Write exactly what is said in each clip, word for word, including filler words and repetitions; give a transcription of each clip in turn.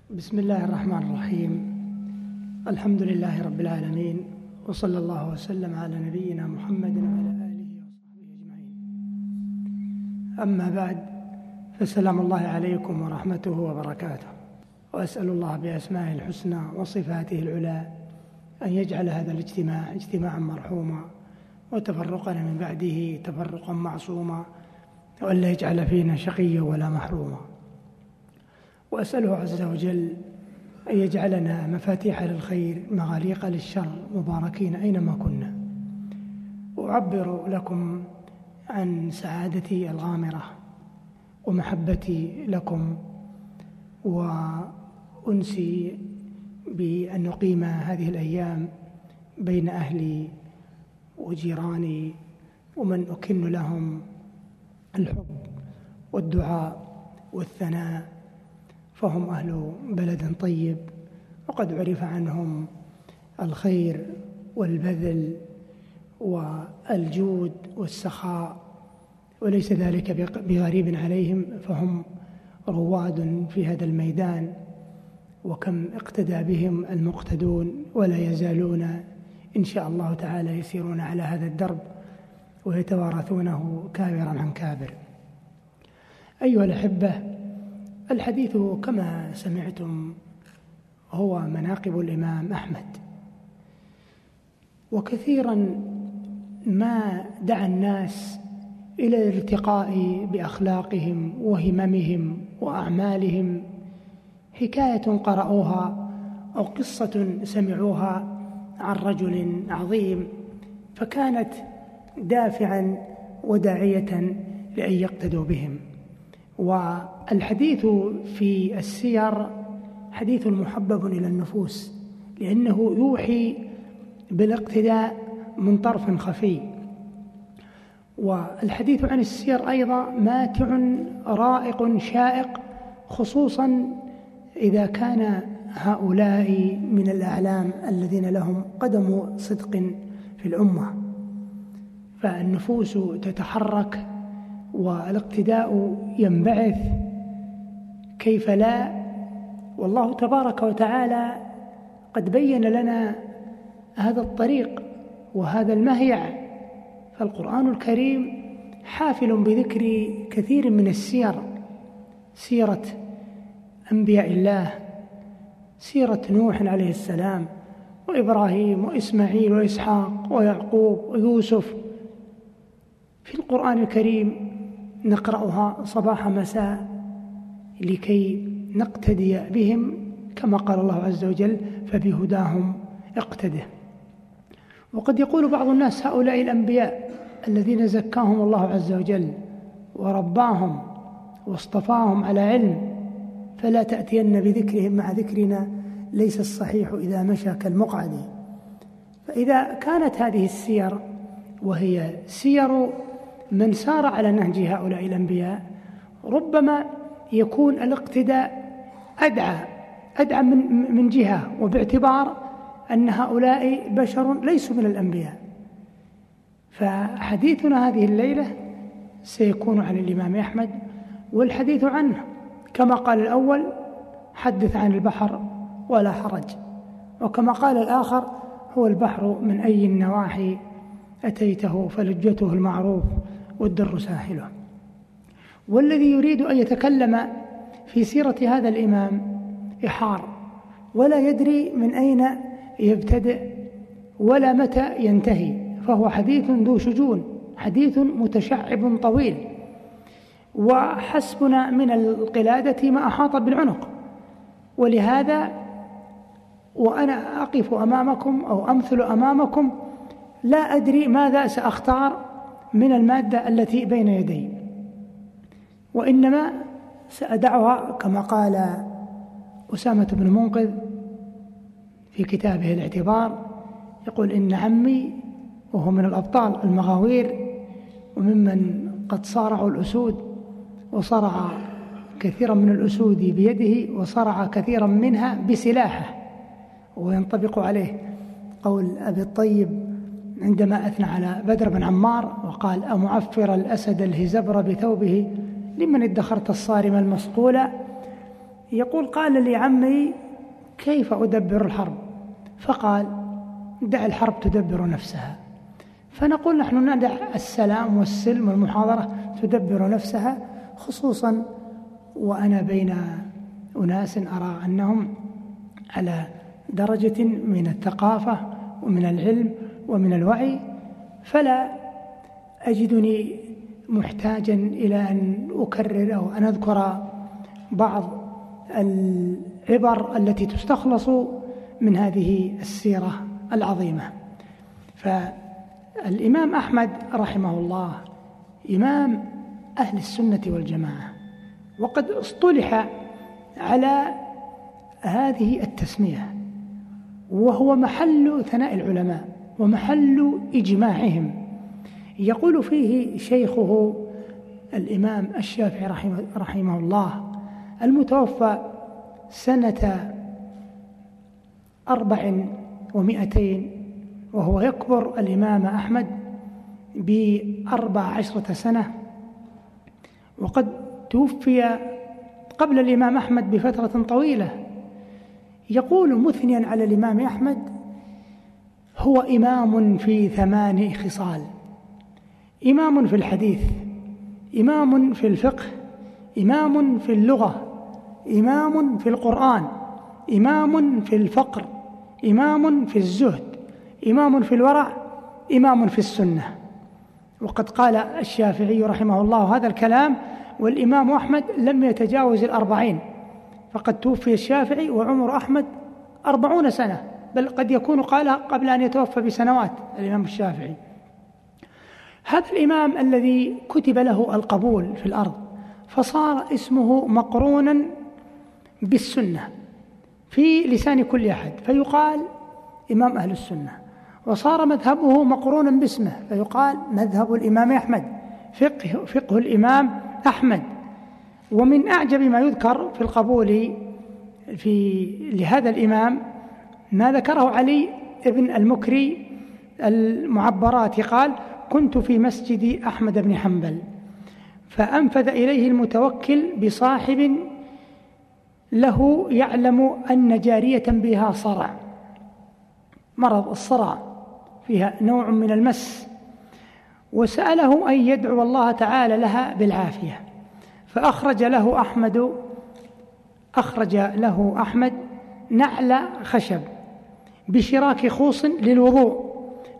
بسم الله الرحمن الرحيم. الحمد لله رب العالمين، وصلى الله وسلم على نبينا محمد وعلى آله وصحبه أجمعين. أما بعد، فسلام الله عليكم ورحمته وبركاته، وأسأل الله بأسمائه الحسنى وصفاته العلى أن يجعل هذا الاجتماع اجتماعا مرحوما، وتفرقنا من بعده تفرقا معصوما، وأن لا يجعل فينا شقيا ولا محروما. وأسأله عز وجل أن يجعلنا مفاتيح للخير مغاليق للشر، مباركين أينما كنا. أعبر لكم عن سعادتي الغامرة ومحبتي لكم، وأنسي بأن نقيم هذه الأيام بين أهلي وجيراني ومن أكن لهم الحب والدعاء والثناء، فهم أهل بلد طيب، وقد عرف عنهم الخير والبذل والجود والسخاء، وليس ذلك بغريب عليهم، فهم رواد في هذا الميدان، وكم اقتدى بهم المقتدون، ولا يزالون إن شاء الله تعالى يسيرون على هذا الدرب ويتوارثونه كابرا عن كابر. أيها الأحبة، الحديث كما سمعتم هو مناقب الإمام أحمد، وكثيرا ما دعا الناس إلى الارتقاء بأخلاقهم وهممهم وأعمالهم حكاية قرأوها أو قصة سمعوها عن رجل عظيم، فكانت دافعا وداعية لأن يقتدوا بهم. والحديث في السير حديث محبب إلى النفوس، لأنه يوحي بالاقتداء من طرف خفي. والحديث عن السير أيضا ماتع رائق شائق، خصوصا إذا كان هؤلاء من الأعلام الذين لهم قدم صدق في الأمة، فالنفوس تتحرك والاقتداء ينبعث، كيف لا؟ والله تبارك وتعالى قد بين لنا هذا الطريق وهذا المهيع، فالقرآن الكريم حافل بذكر كثير من السير، سيرة أنبياء الله، سيرة نوح عليه السلام وإبراهيم وإسماعيل وإسحاق ويعقوب ويوسف، في القرآن الكريم نقرأها صباح مساء لكي نقتدي بهم، كما قال الله عز وجل: فبهداهم اقتده. وقد يقول بعض الناس: هؤلاء الأنبياء الذين زكاهم الله عز وجل ورباهم واصطفاهم على علم، فلا تأتين بذكرهم مع ذكرنا، ليس الصحيح إذا مشى كالمقعد. فإذا كانت هذه السير وهي سير من سار على نهج هؤلاء الأنبياء، ربما يكون الاقتداء أدعى أدعى من من جهة، وباعتبار أن هؤلاء بشر ليسوا من الأنبياء. فحديثنا هذه الليلة سيكون عن الإمام أحمد، والحديث عنه كما قال الأول: حدث عن البحر ولا حرج، وكما قال الآخر: هو البحر من أي النواحي أتيته فلجته المعروف والدر ساحله. والذي يريد أن يتكلم في سيرة هذا الإمام إحار، ولا يدري من أين يبتدئ ولا متى ينتهي، فهو حديث ذو شجون، حديث متشعب طويل، وحسبنا من القلادة ما أحاط بالعنق. ولهذا وأنا أقف أمامكم أو أمثل أمامكم لا أدري ماذا سأختار من المادة التي بين يدي، وإنما سأدعها كما قال أسامة بن منقذ في كتابه الاعتبار، يقول: إن عمي، وهو من الأبطال المغاوير وممن قد صارعوا الأسود، وصرع كثيرا من الأسود بيده، وصرع كثيرا منها بسلاحه، وينطبق عليه قول أبي الطيب عندما أثنى على بدر بن عمار وقال: أمعفر الأسد الهزبر بثوبه لمن ادخرت الصارم المصقولة. يقول: قال لي عمي: كيف أدبر الحرب؟ فقال: دع الحرب تدبر نفسها. فنقول نحن ندع السلام والسلم والمحاضرة تدبر نفسها، خصوصا وأنا بين أناس أرى أنهم على درجة من الثقافة ومن العلم ومن الوعي، فلا أجدني محتاجا إلى أن أكرر أو أن أذكر بعض العبر التي تستخلص من هذه السيرة العظيمة. فالإمام أحمد رحمه الله إمام أهل السنة والجماعة، وقد اصطلح على هذه التسمية، وهو محل ثناء العلماء ومحل إجماعهم. يقول فيه شيخه الإمام الشافعي رحمه, رحمه الله المتوفى سنة أربع ومئتين، وهو يكبر الإمام أحمد بأربع عشرة سنة، وقد توفي قبل الإمام أحمد بفترة طويلة. يقول مثنيا على الإمام أحمد: هو إمام في ثمان خصال: إمام في الحديث، إمام في الفقه، إمام في اللغة، إمام في القرآن، إمام في الفقر، إمام في الزهد، إمام في الورع، إمام في السنة. وقد قال الشافعي رحمه الله هذا الكلام والإمام أحمد لم يتجاوز الأربعين، فقد توفي الشافعي وعمر أحمد أربعون سنة، بل قد يكون قالها قبل أن يتوفى بسنوات الإمام الشافعي. هذا الإمام الذي كتب له القبول في الأرض، فصار اسمه مقرونا بالسنة في لسان كل أحد، فيقال إمام أهل السنة. وصار مذهبه مقرونا باسمه، فيقال مذهب الإمام أحمد، فقه, فقه الإمام أحمد. ومن أعجب ما يذكر في القبول في لهذا الإمام ما ذكره علي ابن المكري المعبرات، قال: كنت في مسجد أحمد بن حنبل فأنفذ إليه المتوكل بصاحب له يعلم أن جارية بها صرع، مرض الصرع فيها نوع من المس، وسأله أن يدعو الله تعالى لها بالعافية. فأخرج له أحمد أخرج له أحمد نعل خشب بشراك خوص للوضوء،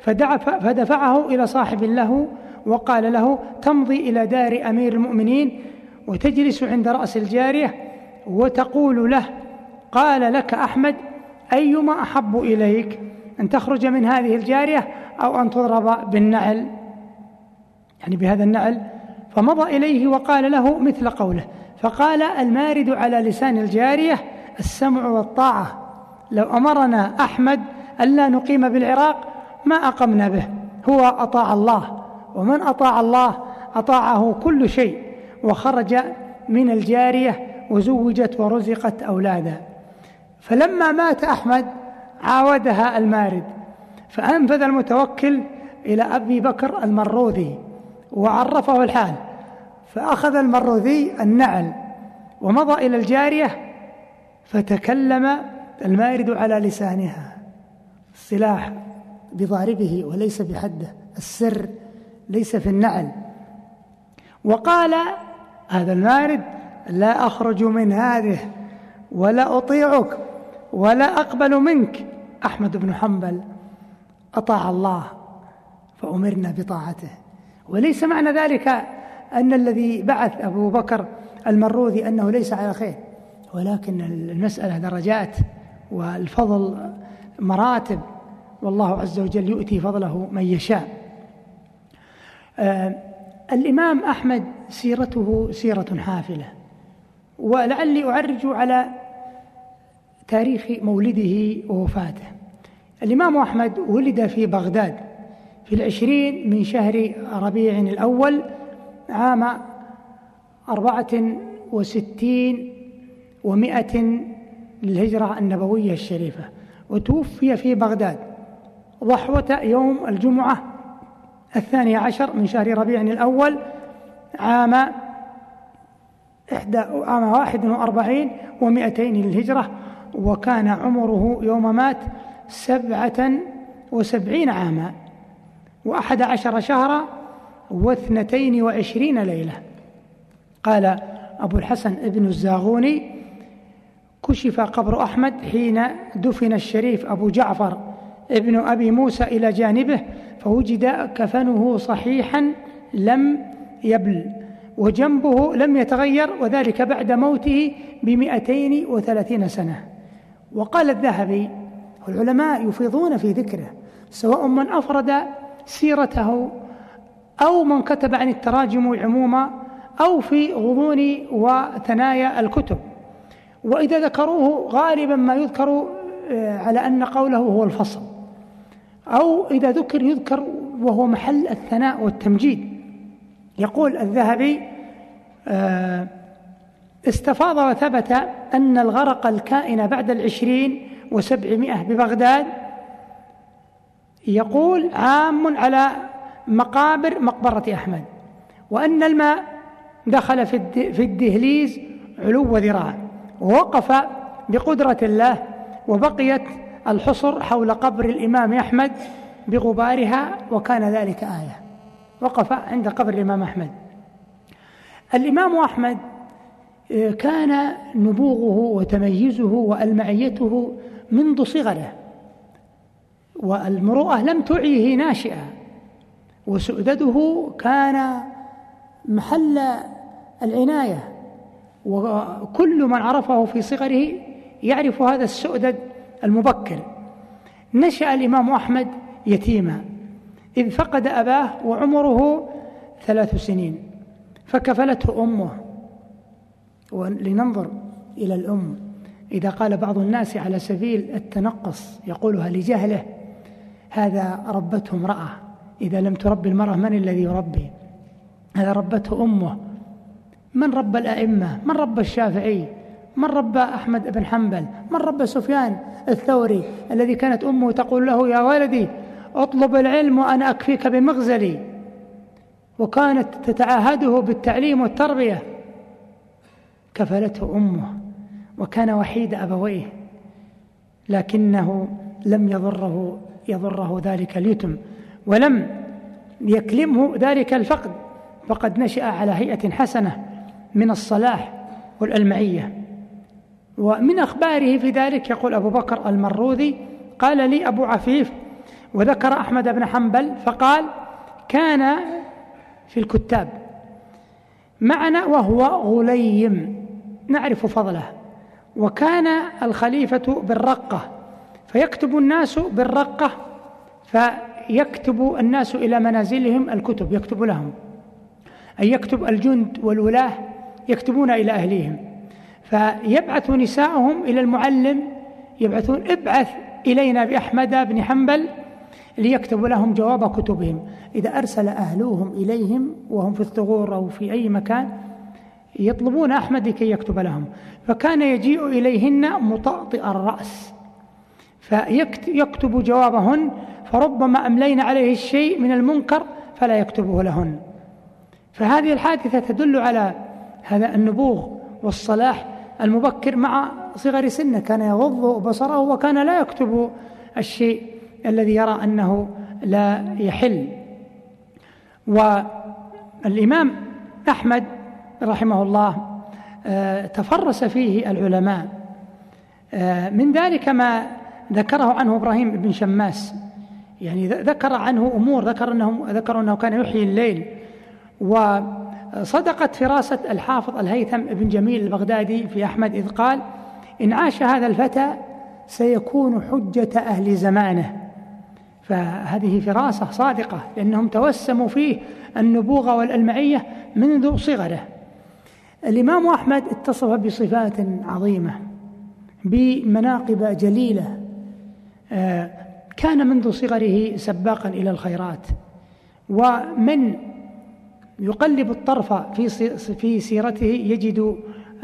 فدفعه إلى صاحب له وقال له: تمضي إلى دار أمير المؤمنين وتجلس عند رأس الجارية وتقول له: قال لك أحمد أيما أحب إليك، أن تخرج من هذه الجارية أو أن تضرب بالنعل، يعني بهذا النعل. فمضى إليه وقال له مثل قوله، فقال المارد على لسان الجارية: السمع والطاعة، لو أمرنا أحمد ألا نقيم بالعراق ما أقمنا به، هو أطاع الله، ومن أطاع الله أطاعه كل شيء. وخرج من الجارية وزوجت ورزقت أولادا. فلما مات أحمد عاودها المارد، فأنفذ المتوكل إلى أبي بكر المروذي وعرفه الحال، فأخذ المروذي النعل ومضى إلى الجارية، فتكلم المارد على لسانها: السلاح بضاربه وليس بحده، السر ليس في النعل. وقال هذا المارد: لا أخرج من هذه ولا أطيعك ولا أقبل منك. أحمد بن حنبل أطاع الله فأمرنا بطاعته. وليس معنى ذلك أن الذي بعث أبو بكر المروذي أنه ليس على خير، ولكن المسألة درجات والفضل مراتب، والله عز وجل يؤتي فضله من يشاء. آه الإمام أحمد سيرته سيرة حافلة، ولعلي أعرج على تاريخ مولده ووفاته. الإمام أحمد ولد في بغداد في العشرين من شهر ربيع الأول عام أربعة وستين ومائة للهجرة النبوية الشريفة، وتوفي في بغداد ضحوة يوم الجمعة الثاني عشر من شهر ربيع الأول عام إحدى عام واحد وأربعين ومئتين للهجرة، وكان عمره يوم مات سبعة وسبعين عاما وأحد عشر شهرا واثنتين وعشرين ليلة. قال أبو الحسن ابن الزاغوني: كشف قبر أحمد حين دفن الشريف أبو جعفر ابن أبي موسى إلى جانبه، فوجد كفنه صحيحا لم يبل وجنبه لم يتغير، وذلك بعد موته بمئتين وثلاثين سنة. وقال الذهبي: العلماء يفيضون في ذكره، سواء من أفرد سيرته أو من كتب عن التراجم عموما أو في غضون وثنايا الكتب، وإذا ذكروه غالبا ما يذكر على أن قوله هو الفصل، أو إذا ذكر يذكر وهو محل الثناء والتمجيد. يقول الذهبي: استفاض وثبت أن الغرق الكائن بعد العشرين وسبعمائة ببغداد، يقول عام على مقابر مقبرة أحمد، وأن الماء دخل في الدهليز علو ذراع ووقف بقدرة الله، وبقيت الحصر حول قبر الإمام أحمد بغبارها، وكان ذلك آية. وقف عند قبر الإمام أحمد. الإمام أحمد كان نبوغه وتميزه وألمعيته منذ صغره، والمروءة لم تعيه ناشئة، وسؤدده كان محل العناية، وكل من عرفه في صغره يعرف هذا السؤدد المبكر. نشأ الإمام أحمد يتيما إذ فقد أباه وعمره ثلاث سنين، فكفلته أمه. ولننظر إلى الأم، إذا قال بعض الناس على سبيل التنقص يقولها لجهله: هذا ربته امرأة، إذا لم تربي المرأة من الذي يربي؟ هذا ربته أمه. من رب الأئمة؟ من رب الشافعي؟ من رب أحمد بن حنبل؟ من رب سفيان الثوري الذي كانت أمه تقول له: يا ولدي اطلب العلم وأنا أكفيك بمغزلي، وكانت تتعاهده بالتعليم والتربية. كفلته أمه، وكان وحيد أبويه، لكنه لم يضره يضره ذلك اليتم، ولم يكلمه ذلك الفقد، فقد نشأ على هيئة حسنة من الصلاح والألمعية. ومن أخباره في ذلك يقول أبو بكر المروذي: قال لي أبو عفيف، وذكر أحمد بن حنبل فقال: كان في الكتاب معنا وهو غليم نعرف فضله، وكان الخليفة بالرقة فيكتب الناس بالرقة، فيكتب الناس إلى منازلهم الكتب، يكتب لهم، أي يكتب الجند والولاة يكتبون إلى أهليهم، فيبعث نساءهم إلى المعلم يبعثون: ابعث إلينا بأحمد بن حنبل ليكتب لهم جواب كتبهم. إذا أرسل أهلوهم إليهم وهم في الثغور أو في أي مكان يطلبون أحمد لكي يكتب لهم، فكان يجيء إليهن مطأطئ الرأس فيكتب جوابهن، فربما أملين عليه الشيء من المنكر فلا يكتبه لهن. فهذه الحادثة تدل على هذا النبوغ والصلاح المبكر مع صغر سنه، كان يغض بصره وكان لا يكتب الشيء الذي يرى أنه لا يحل. والإمام أحمد رحمه الله تفرس فيه العلماء، من ذلك ما ذكره عنه إبراهيم بن شماس، يعني ذكر عنه أمور، ذكر أنه, ذكر أنه كان يحيي الليل. وصدقت فراسة الحافظ الهيثم بن جميل البغدادي في أحمد إذ قال: إن عاش هذا الفتى سيكون حجة أهل زمانه. فهذه فراسة صادقة، لأنهم توسموا فيه النبوغة والألمعية منذ صغره. الإمام أحمد اتصف بصفات عظيمة بمناقب جليلة، كان منذ صغره سباقا إلى الخيرات، ومن يقلب الطرف في سيرته يجد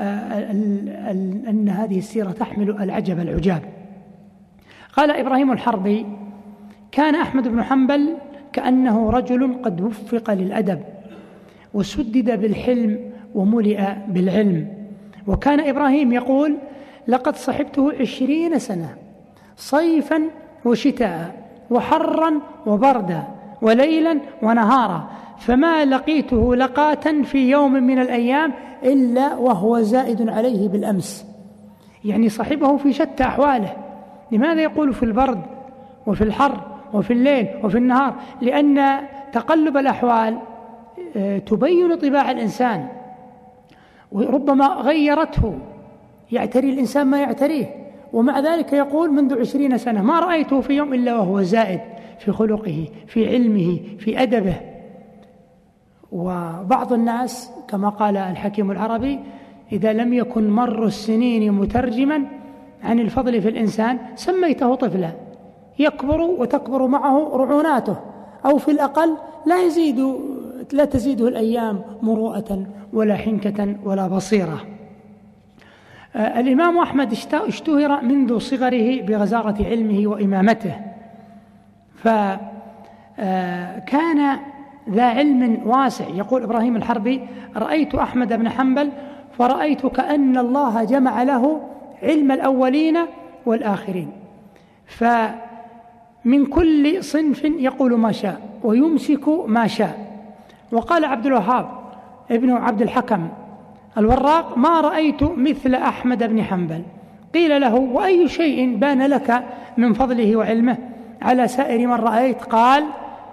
أن هذه السيرة تحمل العجب العجاب. قال إبراهيم الحربي: كان أحمد بن حنبل كأنه رجل قد وفق للأدب وسدد بالحلم وملئ بالعلم. وكان إبراهيم يقول: لقد صحبته عشرين سنة صيفا وشتاء وحرا وبردا وليلا ونهارا، فما لقيته لقاة في يوم من الأيام إلا وهو زائد عليه بالأمس. يعني صحبه في شتى أحواله. لماذا يقول في البرد وفي الحر وفي الليل وفي النهار؟ لأن تقلب الأحوال تبين طباع الإنسان، وربما غيرته، يعتري الإنسان ما يعتريه، ومع ذلك يقول: منذ عشرين سنة ما رأيته في يوم إلا وهو زائد في خلقه، في علمه، في أدبه. وبعض الناس كما قال الحكيم العربي: إذا لم يكن مر السنين مترجما عن الفضل في الإنسان سميته طفلا، يكبر وتكبر معه رعوناته، أو في الأقل لا يزيد لا تزيده الأيام مروءة ولا حنكة ولا بصيرة. آه الإمام أحمد اشتهر منذ صغره بغزارة علمه وإمامته، فكان ذا علم واسع. يقول إبراهيم الحربي: رأيت أحمد بن حنبل فرأيت كأن الله جمع له علم الأولين والآخرين، فمن كل صنف يقول ما شاء ويمسك ما شاء. وقال عبد الوهاب ابن عبد الحكم الوراق: ما رأيت مثل أحمد بن حنبل. قيل له: وأي شيء بان لك من فضله وعلمه على سائر من رأيت؟ قال: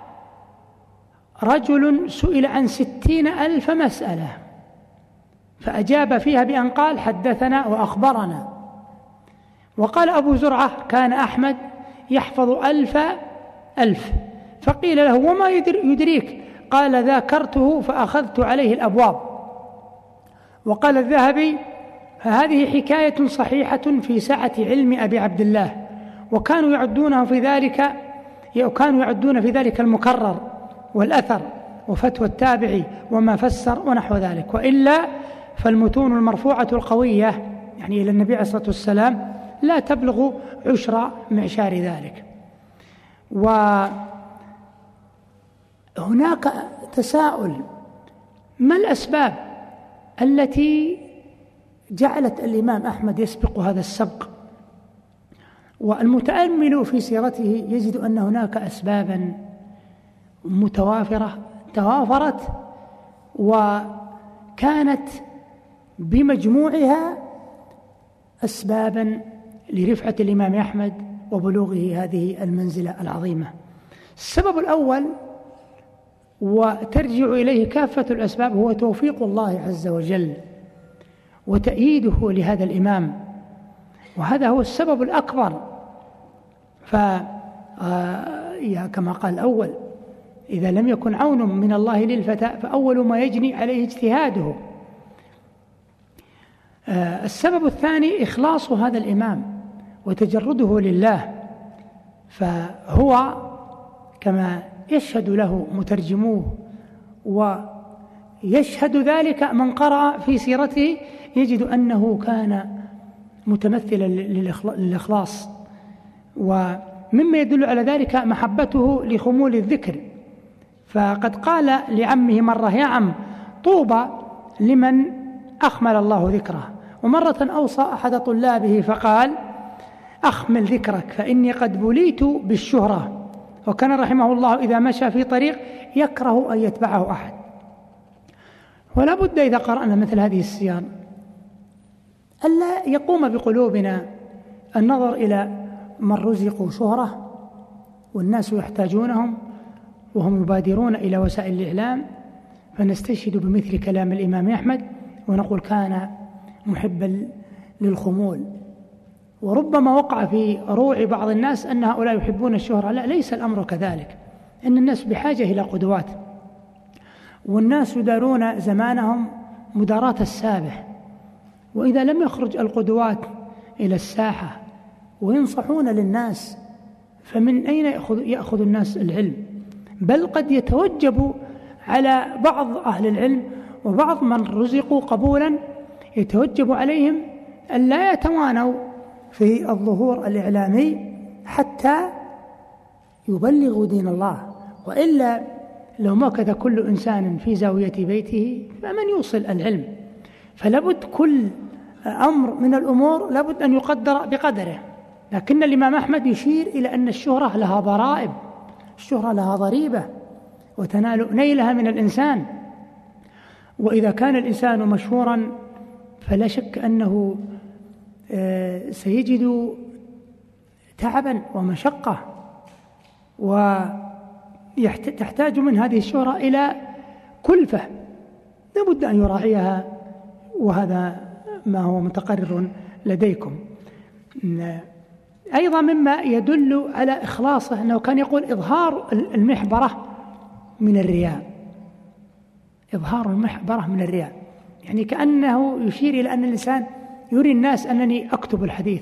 رجل سئل عن ستين ألف مسألة فأجاب فيها بأن قال: حدثنا وأخبرنا. وقال أبو زرعة: كان أحمد يحفظ ألف ألف. فقيل له: وما يدريك؟ قال: ذاكرته فأخذت عليه الأبواب. وقال الذهبي: هذه حكاية صحيحة في سعة علم أبي عبد الله، وكانوا يعدونه في ذلك وكانوا يعدون في ذلك المكرر والأثر وفتوى التابعي وما فسر ونحو ذلك، وإلا فالمتون المرفوعة القوية يعني إلى النبي عليه الصلاة والسلام لا تبلغ عشر معشار ذلك. وهناك تساؤل: ما الأسباب التي جعلت الإمام أحمد يسبق هذا السبق؟ والمتأمل في سيرته يجد أن هناك أسبابا متوافرة توافرت وكانت بمجموعها أسبابا لرفعة الإمام أحمد وبلوغه هذه المنزلة العظيمة. السبب الأول، وترجع إليه كافة الأسباب، هو توفيق الله عز وجل وتأييده لهذا الإمام، وهذا هو السبب الأكبر. فكما قال الأول: إذا لم يكن عون من الله للفتى فأول ما يجني عليه اجتهاده. السبب الثاني إخلاص هذا الإمام وتجرده لله، فهو كما يشهد له مترجموه ويشهد ذلك من قرأ في سيرته يجد أنه كان متمثلا للإخلاص. ومما يدل على ذلك محبته لخمول الذكر، فقد قال لعمه مرة: يا عم، طوبى لمن أخمل الله ذكره. ومرة أوصى أحد طلابه فقال: أخمل ذكرك فإني قد بليت بالشهرة. وكان رحمه الله إذا مشى في طريق يكره أن يتبعه أحد. ولا بد إذا قرأنا مثل هذه السير ألا يقوم بقلوبنا النظر إلى من رزقوا شهرة والناس يحتاجونهم وهم يبادرون إلى وسائل الإعلام، فنستشهد بمثل كلام الإمام أحمد ونقول كان محبا للخمول. وربما وقع في روع بعض الناس أن هؤلاء يحبون الشهرة. لا، ليس الأمر كذلك، إن الناس بحاجة إلى قدوات، والناس يدارون زمانهم مداراة السابح، وإذا لم يخرج القدوات إلى الساحة وينصحون للناس فمن أين يأخذ, يأخذ الناس العلم؟ بل قد يتوجب على بعض أهل العلم وبعض من رزقوا قبولا يتوجب عليهم أن لا يتوانوا في الظهور الإعلامي حتى يبلغوا دين الله، وإلا لو مكث كل إنسان في زاوية بيته فمن يوصل العلم؟ فلابد كل أمر من الأمور لابد أن يقدر بقدره. لكن الإمام أحمد يشير إلى أن الشهرة لها ضرائب، الشهرة لها ضريبة وتنال نيلها من الإنسان، وإذا كان الإنسان مشهورا فلا شك أنه سيجد تعبا ومشقة، وتحتاج من هذه الشهرة إلى كلفة لابد أن يراعيها، وهذا ما هو متقرر لديكم. أيضا مما يدل على إخلاصه أنه كان يقول إظهار المحبرة من الرياء، إظهار المحبرة من الرياء، يعني كأنه يشير إلى أن الإنسان يري الناس أنني أكتب الحديث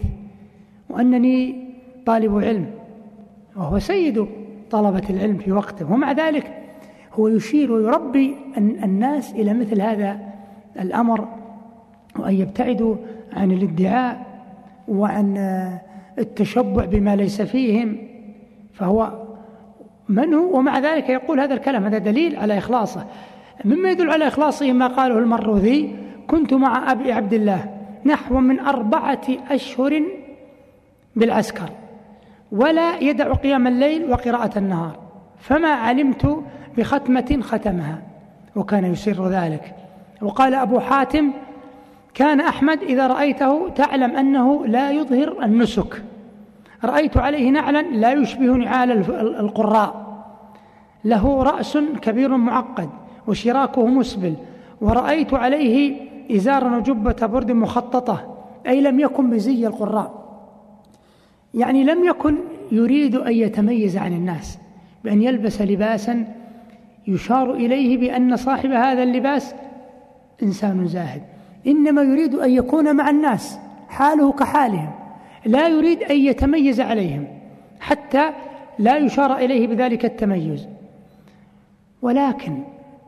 وأنني طالب علم، وهو سيد طلبة العلم في وقته، ومع ذلك هو يشير ويربي الناس إلى مثل هذا الأمر، وأن يبتعدوا عن الادعاء وعن التشبع بما ليس فيهم. فهو من هو ومع ذلك يقول هذا الكلام، هذا دليل على إخلاصه. مما يدل على إخلاصه ما قاله المروذي: كنت مع أبي عبد الله نحو من أربعة أشهر بالعسكر ولا يدع قيام الليل وقراءة النهار، فما علمت بختمة ختمها، وكان يسر ذلك. وقال أبو حاتم: كان أحمد إذا رأيته تعلم أنه لا يظهر النسك، رأيت عليه نعلا لا يشبه نعال القراء، له رأس كبير معقد وشراكه مسبل، ورأيت عليه إزارا وجبة برد مخططة، أي لم يكن بزي القراء، يعني لم يكن يريد أن يتميز عن الناس بأن يلبس لباسا يشار إليه بأن صاحب هذا اللباس إنسان زاهد، إنما يريد أن يكون مع الناس حاله كحالهم، لا يريد أن يتميز عليهم حتى لا يشار إليه بذلك التميز. ولكن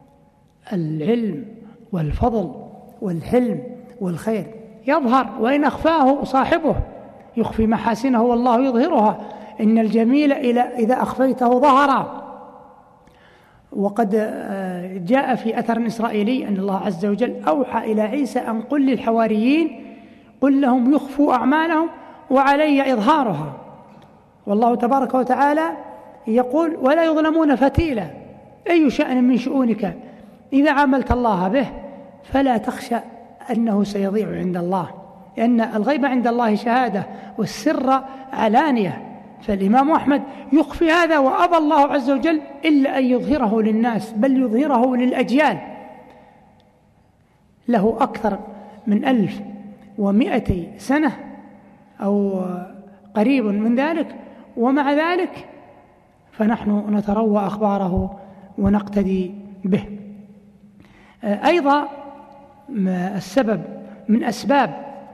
العلم والفضل والحلم والخير يظهر وإن أخفاه صاحبه، يخفي محاسنه والله يظهرها، إن الجميل إذا أخفيته ظهر. وقد جاء في أثر إسرائيلي أن الله عز وجل أوحى إلى عيسى أن قل للحواريين قل لهم يخفوا أعمالهم وعلي إظهارها، والله تبارك وتعالى يقول: ولا يظلمون فتيلا، أي شأن من شؤونك إذا عاملت الله به فلا تخشى أنه سيضيع عند الله، لأن الغيب عند الله شهادة والسر علانية. فالإمام أحمد يخفي هذا، وأبى الله عز وجل إلا أن يظهره للناس، بل يظهره للأجيال. له أكثر من ألف ومائتي سنة أو قريب من ذلك، ومع ذلك فنحن نتروى أخباره ونقتدي به. أيضا السبب من أسباب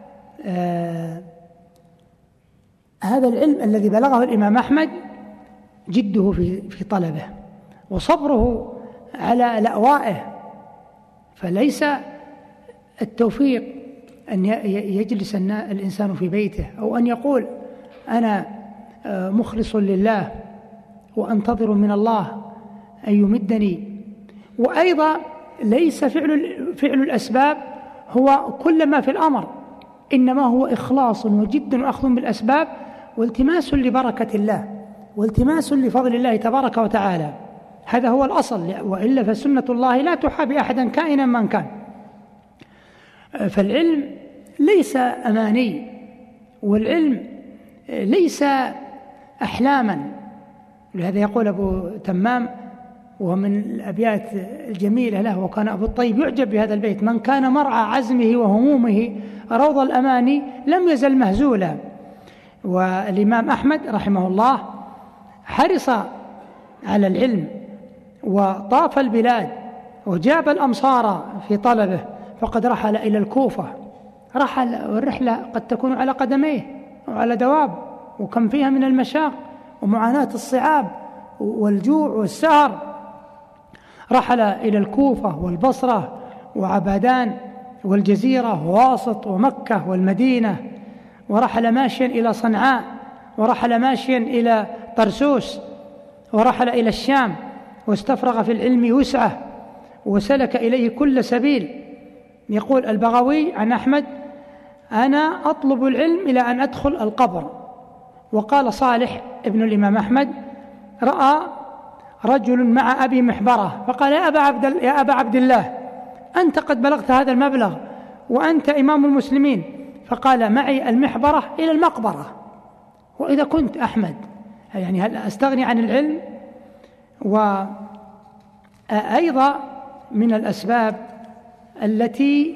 هذا العلم الذي بلغه الإمام أحمد جده في في طلبه وصبره على لأوائه، فليس التوفيق أن يجلس الإنسان في بيته أو أن يقول أنا مخلص لله وأنتظر من الله أن يمدني. وأيضا ليس فعل فعل الأسباب هو كل ما في الأمر، إنما هو إخلاص وجد وأخذ بالأسباب والتماس لبركة الله والتماس لفضل الله تبارك وتعالى. هذا هو الأصل، وإلا فسنة الله لا تحابي أحدا كائنا من كان. فالعلم ليس أماني، والعلم ليس أحلاما. لهذا يقول أبو تمام وهو من الأبيات الجميلة له: وكان أبو الطيب يعجب بهذا البيت: من كان مرعى عزمه وهمومه روض الأماني لم يزل مهزولا. والإمام أحمد رحمه الله حرص على العلم وطاف البلاد وجاب الأمصار في طلبه، فقد رحل إلى الكوفة، رحل والرحلة قد تكون على قدميه وعلى دواب، وكم فيها من المشاق ومعاناة الصعاب والجوع والسهر. رحل إلى الكوفة والبصرة وعبادان والجزيرة وواسط ومكة والمدينة، ورحل ماشيا إلى صنعاء، ورحل ماشيا إلى طرسوس، ورحل إلى الشام، واستفرغ في العلم وسعه وسلك إليه كل سبيل. يقول البغوي عن أحمد: أنا أطلب العلم إلى أن أدخل القبر. وقال صالح ابن الإمام أحمد: رأى رجل مع أبي محبرة فقال: يا أبا عبد, يا أبا عبد الله، أنت قد بلغت هذا المبلغ وأنت إمام المسلمين. فقال: معي المحبرة إلى المقبرة، وإذا كنت أحمد يعني هل أستغني عن العلم؟ وأيضا من الأسباب التي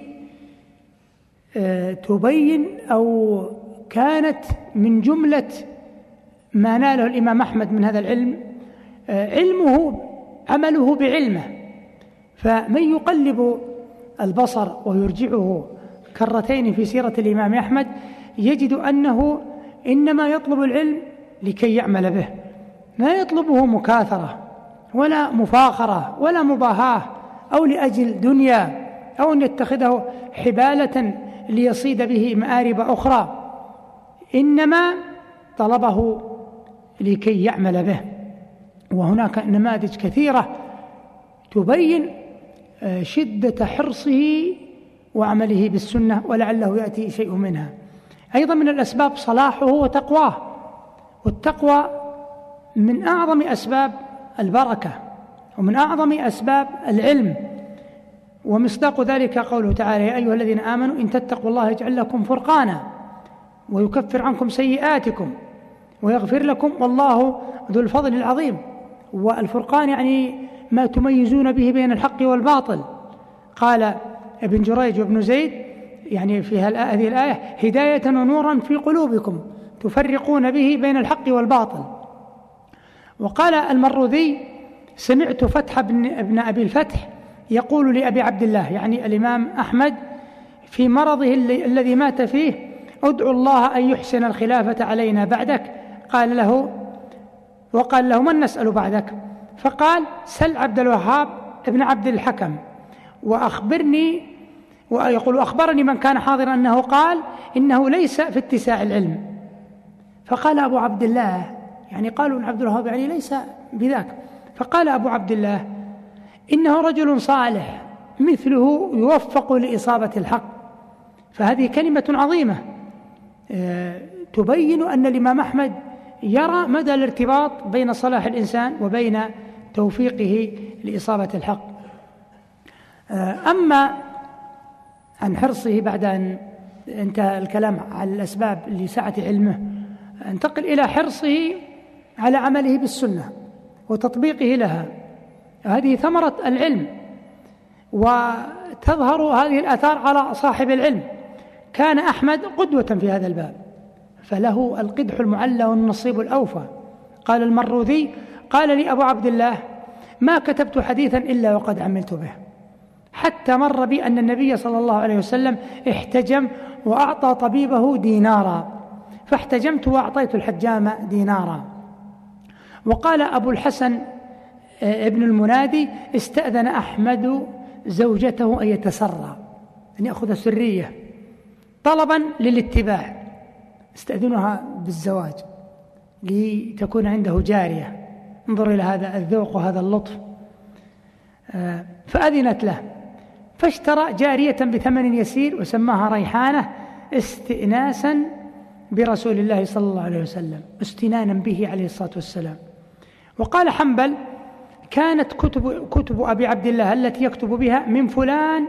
تبين أو كانت من جملة ما ناله الإمام أحمد من هذا العلم علمه، عمله بعلمه. فمن يقلب البصر ويرجعه كرتين في سيرة الإمام أحمد يجد أنه إنما يطلب العلم لكي يعمل به، لا يطلبه مكاثرة ولا مفاخرة ولا مباهاة أو لأجل دنيا أو أن يتخذه حبالة ليصيد به مآرب أخرى، إنما طلبه لكي يعمل به. وهناك نماذج كثيرة تبين شدة حرصه وعمله بالسنة، ولعله يأتي شيء منها. أيضا من الأسباب صلاحه وتقواه، والتقوى من أعظم أسباب البركة ومن أعظم أسباب العلم. ومصداق ذلك قوله تعالى: يا أيها الذين آمنوا إن تتقوا الله يجعل لكم فرقانا ويكفر عنكم سيئاتكم ويغفر لكم والله ذو الفضل العظيم. والفرقان يعني ما تميزون به بين الحق والباطل. قال ابن جريج وابن زيد يعني في هذه الآية: هداية ونورا في قلوبكم تفرقون به بين الحق والباطل. وقال المروذي: سمعت فتح ابن أبي الفتح يقول لأبي عبد الله يعني الإمام أحمد في مرضه الذي مات فيه: ادعو الله أن يحسن الخلافة علينا بعدك. قال له وقال له: من نسأل بعدك؟ فقال: سل عبد الوهاب ابن عبد الحكم وأخبرني. ويقول: أخبرني من كان حاضرا أنه قال إنه ليس في اتساع العلم. فقال أبو عبد الله يعني قالوا عبد الوهاب يعني ليس بذاك. فقال أبو عبد الله: إنه رجل صالح مثله يوفق لإصابة الحق. فهذه كلمة عظيمة تبين أن الإمام أحمد يرى مدى الارتباط بين صلاح الإنسان وبين توفيقه لإصابة الحق. أما عن حرصه بعد أن انتهى الكلام على الأسباب لسعة علمه، انتقل إلى حرصه على عمله بالسنة وتطبيقه لها. هذه ثمرة العلم، وتظهر هذه الآثار على صاحب العلم. كان أحمد قدوة في هذا الباب، فله القدح المعلى والنصيب الأوفى. قال المروذي: قال لي أبو عبد الله: ما كتبت حديثا إلا وقد عملت به، حتى مر بي أن النبي صلى الله عليه وسلم احتجم وأعطى طبيبه دينارا، فاحتجمت وأعطيت الحجام دينارا. وقال أبو الحسن ابن المنادي: استأذن أحمد زوجته أن يتسرى، أن يأخذ سرية طلبا للاتباع، استأذنها بالزواج لتكون عنده جارية. انظر إلى هذا الذوق وهذا اللطف. فأذنت له، فاشترى جارية بثمن يسير وسماها ريحانة استئناسا برسول الله صلى الله عليه وسلم، استنانا به عليه الصلاة والسلام. وقال حنبل: كانت كتب, كتب أبي عبد الله التي يكتب بها من فلان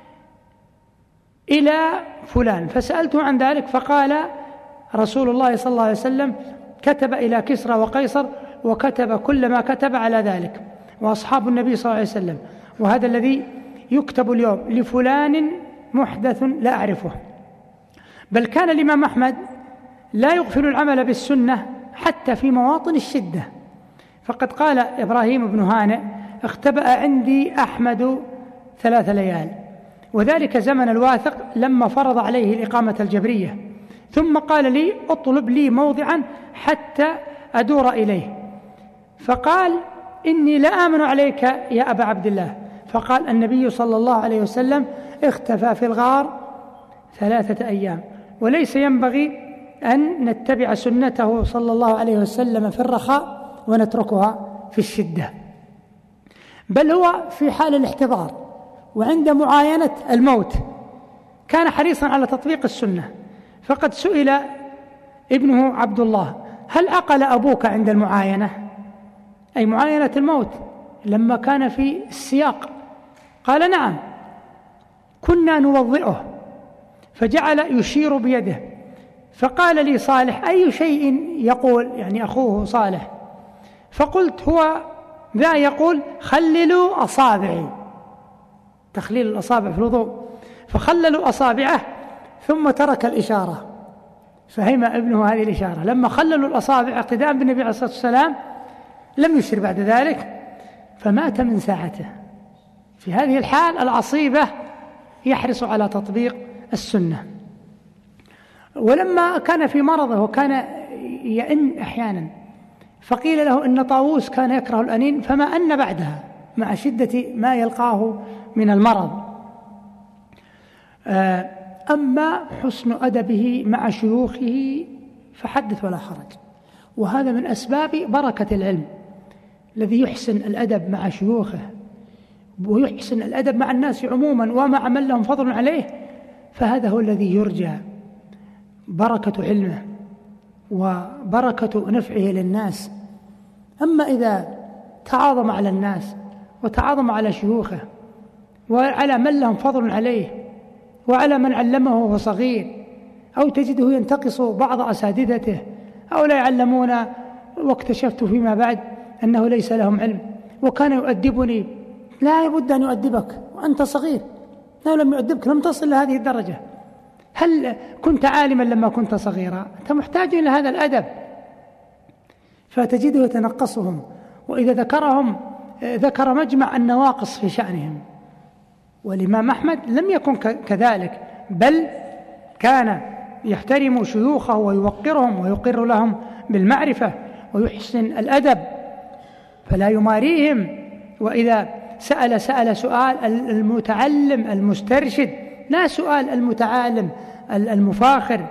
إلى فلان، فسألته عن ذلك فقال رسول الله صلى الله عليه وسلم: كتب إلى كسرى وقيصر، وكتب كل ما كتب على ذلك، وأصحاب النبي صلى الله عليه وسلم. وهذا الذي يكتب اليوم لفلان محدث لا أعرفه. بل كان الإمام أحمد لا يغفل العمل بالسنة حتى في مواطن الشدة. فقد قال إبراهيم بن هانئ: اختبأ عندي أحمد ثلاث ليال، وذلك زمن الواثق لما فرض عليه الإقامة الجبرية، ثم قال لي: اطلب لي موضعا حتى أدور إليه. فقال: إني لا آمن عليك يا أبا عبد الله. فقال النبي صلى الله عليه وسلم: اختفى في الغار ثلاثة أيام، وليس ينبغي أن نتبع سنته صلى الله عليه وسلم في الرخاء ونتركها في الشدة. بل هو في حال الاحتضار وعند معاينة الموت كان حريصا على تطبيق السنة. فقد سئل ابنه عبد الله: هل عقل أبوك عند المعاينة، أي معاينة الموت لما كان في السياق؟ قال: نعم، كنا نوضئه. فجعل يشير بيده. فقال لي صالح: أي شيء يقول؟ يعني أخوه صالح. فقلت: هو ذا يقول خللوا أصابعي، تخليل الأصابع في الوضوء. فخللوا أصابعه ثم ترك الإشارة. فهم ابنه هذه الإشارة. لما خللوا الأصابع اقتداء بالنبي عليه الصلاة والسلام لم يشر بعد ذلك، فمات من ساعته. في هذه الحال العصيبة يحرص على تطبيق السنة. ولما كان في مرضه وكان يئن أحيانا، فقيل له إن طاووس كان يكره الأنين، فما أن بعدها مع شدة ما يلقاه من المرض. أما حسن أدبه مع شيوخه فحدث ولا حرج، وهذا من أسباب بركة العلم، الذي يحسن الأدب مع شيوخه ويحسن الأدب مع الناس عموما ومع من لهم فضل عليه، فهذا هو الذي يرجى بركة علمه وبركة نفعه للناس. أما إذا تعاظم على الناس وتعاظم على شيوخه وعلى من لهم فضل عليه وعلى من علمه وهو صغير، أو تجده ينتقص بعض أساتذته أو لا يعلمون، واكتشفت فيما بعد أنه ليس لهم علم وكان يؤدبني. لا بد أن يؤدبك وأنت صغير، لو لم يؤدبك لم تصل لهذه الدرجة. هل كنت عالما لما كنت صغيرا؟ أنت محتاج إلى هذا الأدب. فتجده يتنقصهم، وإذا ذكرهم ذكر مجمع النواقص في شأنهم. والإمام أحمد لم يكن كذلك، بل كان يحترم شيوخه ويوقرهم ويقر لهم بالمعرفة ويحسن الأدب فلا يماريهم. وإذا سأل سأل سؤال المتعلم المسترشد، لا سؤال المتعالم المفاخر.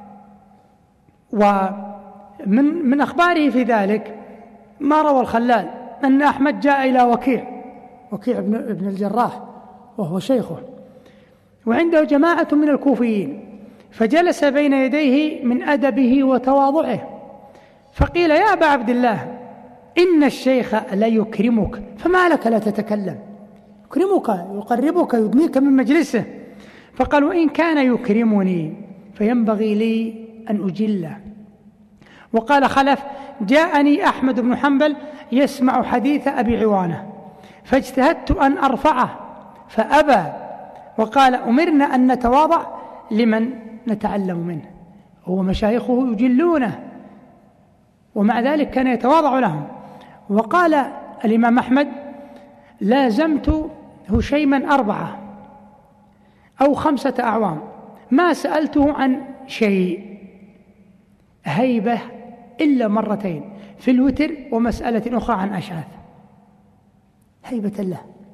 ومن من أخباره في ذلك ما روى الخلال أن أحمد جاء إلى وكيع وكيع بن الجراح وهو شيخه، وعنده جماعة من الكوفيين، فجلس بين يديه من أدبه وتواضعه، فقيل: يا أبا عبد الله، إن الشيخ لا يكرمك، فما لك لا تتكلم؟ يكرمك، يقربك، يدنيك من مجلسه. فقال: وإن كان يكرمني فينبغي لي أن أجله. وقال خلف: جاءني أحمد بن حنبل يسمع حديث أبي عوانة فاجتهدت أن أرفعه فأبى، وقال: أمرنا أن نتواضع لمن نتعلم منه. هو مشايخه يجلونه ومع ذلك كان يتواضع لهم. وقال الإمام أحمد: لازمت هشيما أربعة أو خمسة أعوام ما سألته عن شيء هيبة إلا مرتين في الوتر ومسألة أخرى عن أشعاث، هيبة الله.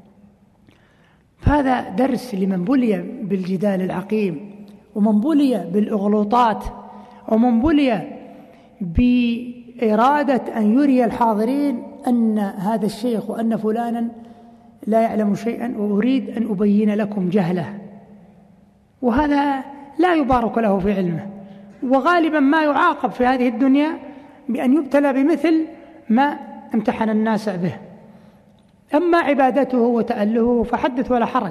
فهذا درس لمن بلي بالجدال العقيم، ومن بلي بالأغلوطات، ومن بلي بإرادة أن يري الحاضرين أن هذا الشيخ وأن فلانا لا يعلم شيئا وأريد أن أبين لكم جهله. وهذا لا يبارك له في علمه، وغالبا ما يعاقب في هذه الدنيا بأن يبتلى بمثل ما امتحن الناس به. أما عبادته وتألهه فحدث ولا حرج.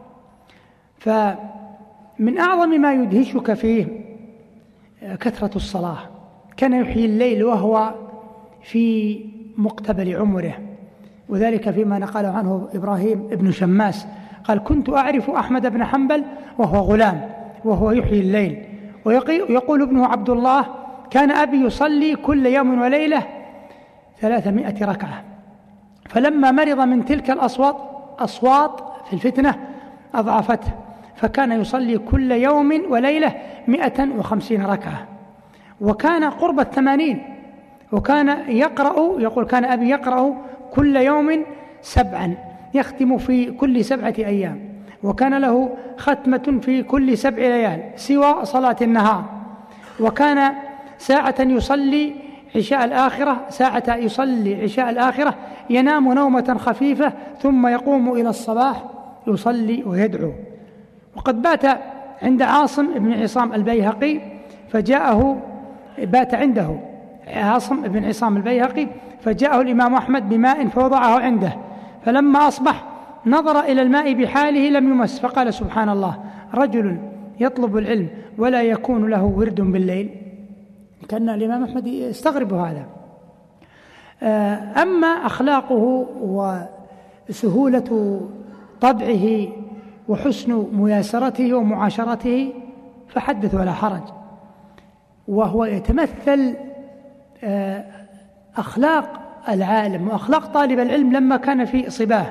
فمن أعظم ما يدهشك فيه كثرة الصلاة. كان يحيي الليل وهو في مقتبل عمره، وذلك فيما نقل عنه إبراهيم ابن شماس قال: كنت أعرف أحمد بن حنبل وهو غلام وهو يحيي الليل. ويقول ابنه عبد الله: كان أبي يصلي كل يوم وليلة ثلاثمائة ركعة، فلما مرض من تلك الأصوات أصوات في الفتنة أضعفته، فكان يصلي كل يوم وليلة مئة وخمسين ركعة، وكان قرب الثمانين. وكان يقرأ، يقول: كان أبي يقرأ كل يوم سبعا يختم في كل سبعة أيام، وكان له ختمة في كل سبع ليال سوى صلاة النهار، وكان ساعة يصلي عشاء الآخرة ساعة يصلي عشاء الآخرة ينام نومة خفيفة ثم يقوم إلى الصباح يصلي ويدعو. وقد بات عند عاصم بن عصام البيهقي فجاءه بات عنده عاصم بن عصام البيهقي فجاءه الإمام أحمد بماء فوضعه عنده، فلما أصبح نظر إلى الماء بحاله لم يمس، فقال سبحان الله، رجل يطلب العلم ولا يكون له ورد بالليل. كان الإمام أحمد يستغرب هذا. أما أخلاقه وسهولة طبعه وحسن مياسرته ومعاشرته فحدث ولا حرج، وهو يتمثل أخلاق العالم وأخلاق طالب العلم لما كان في صباه.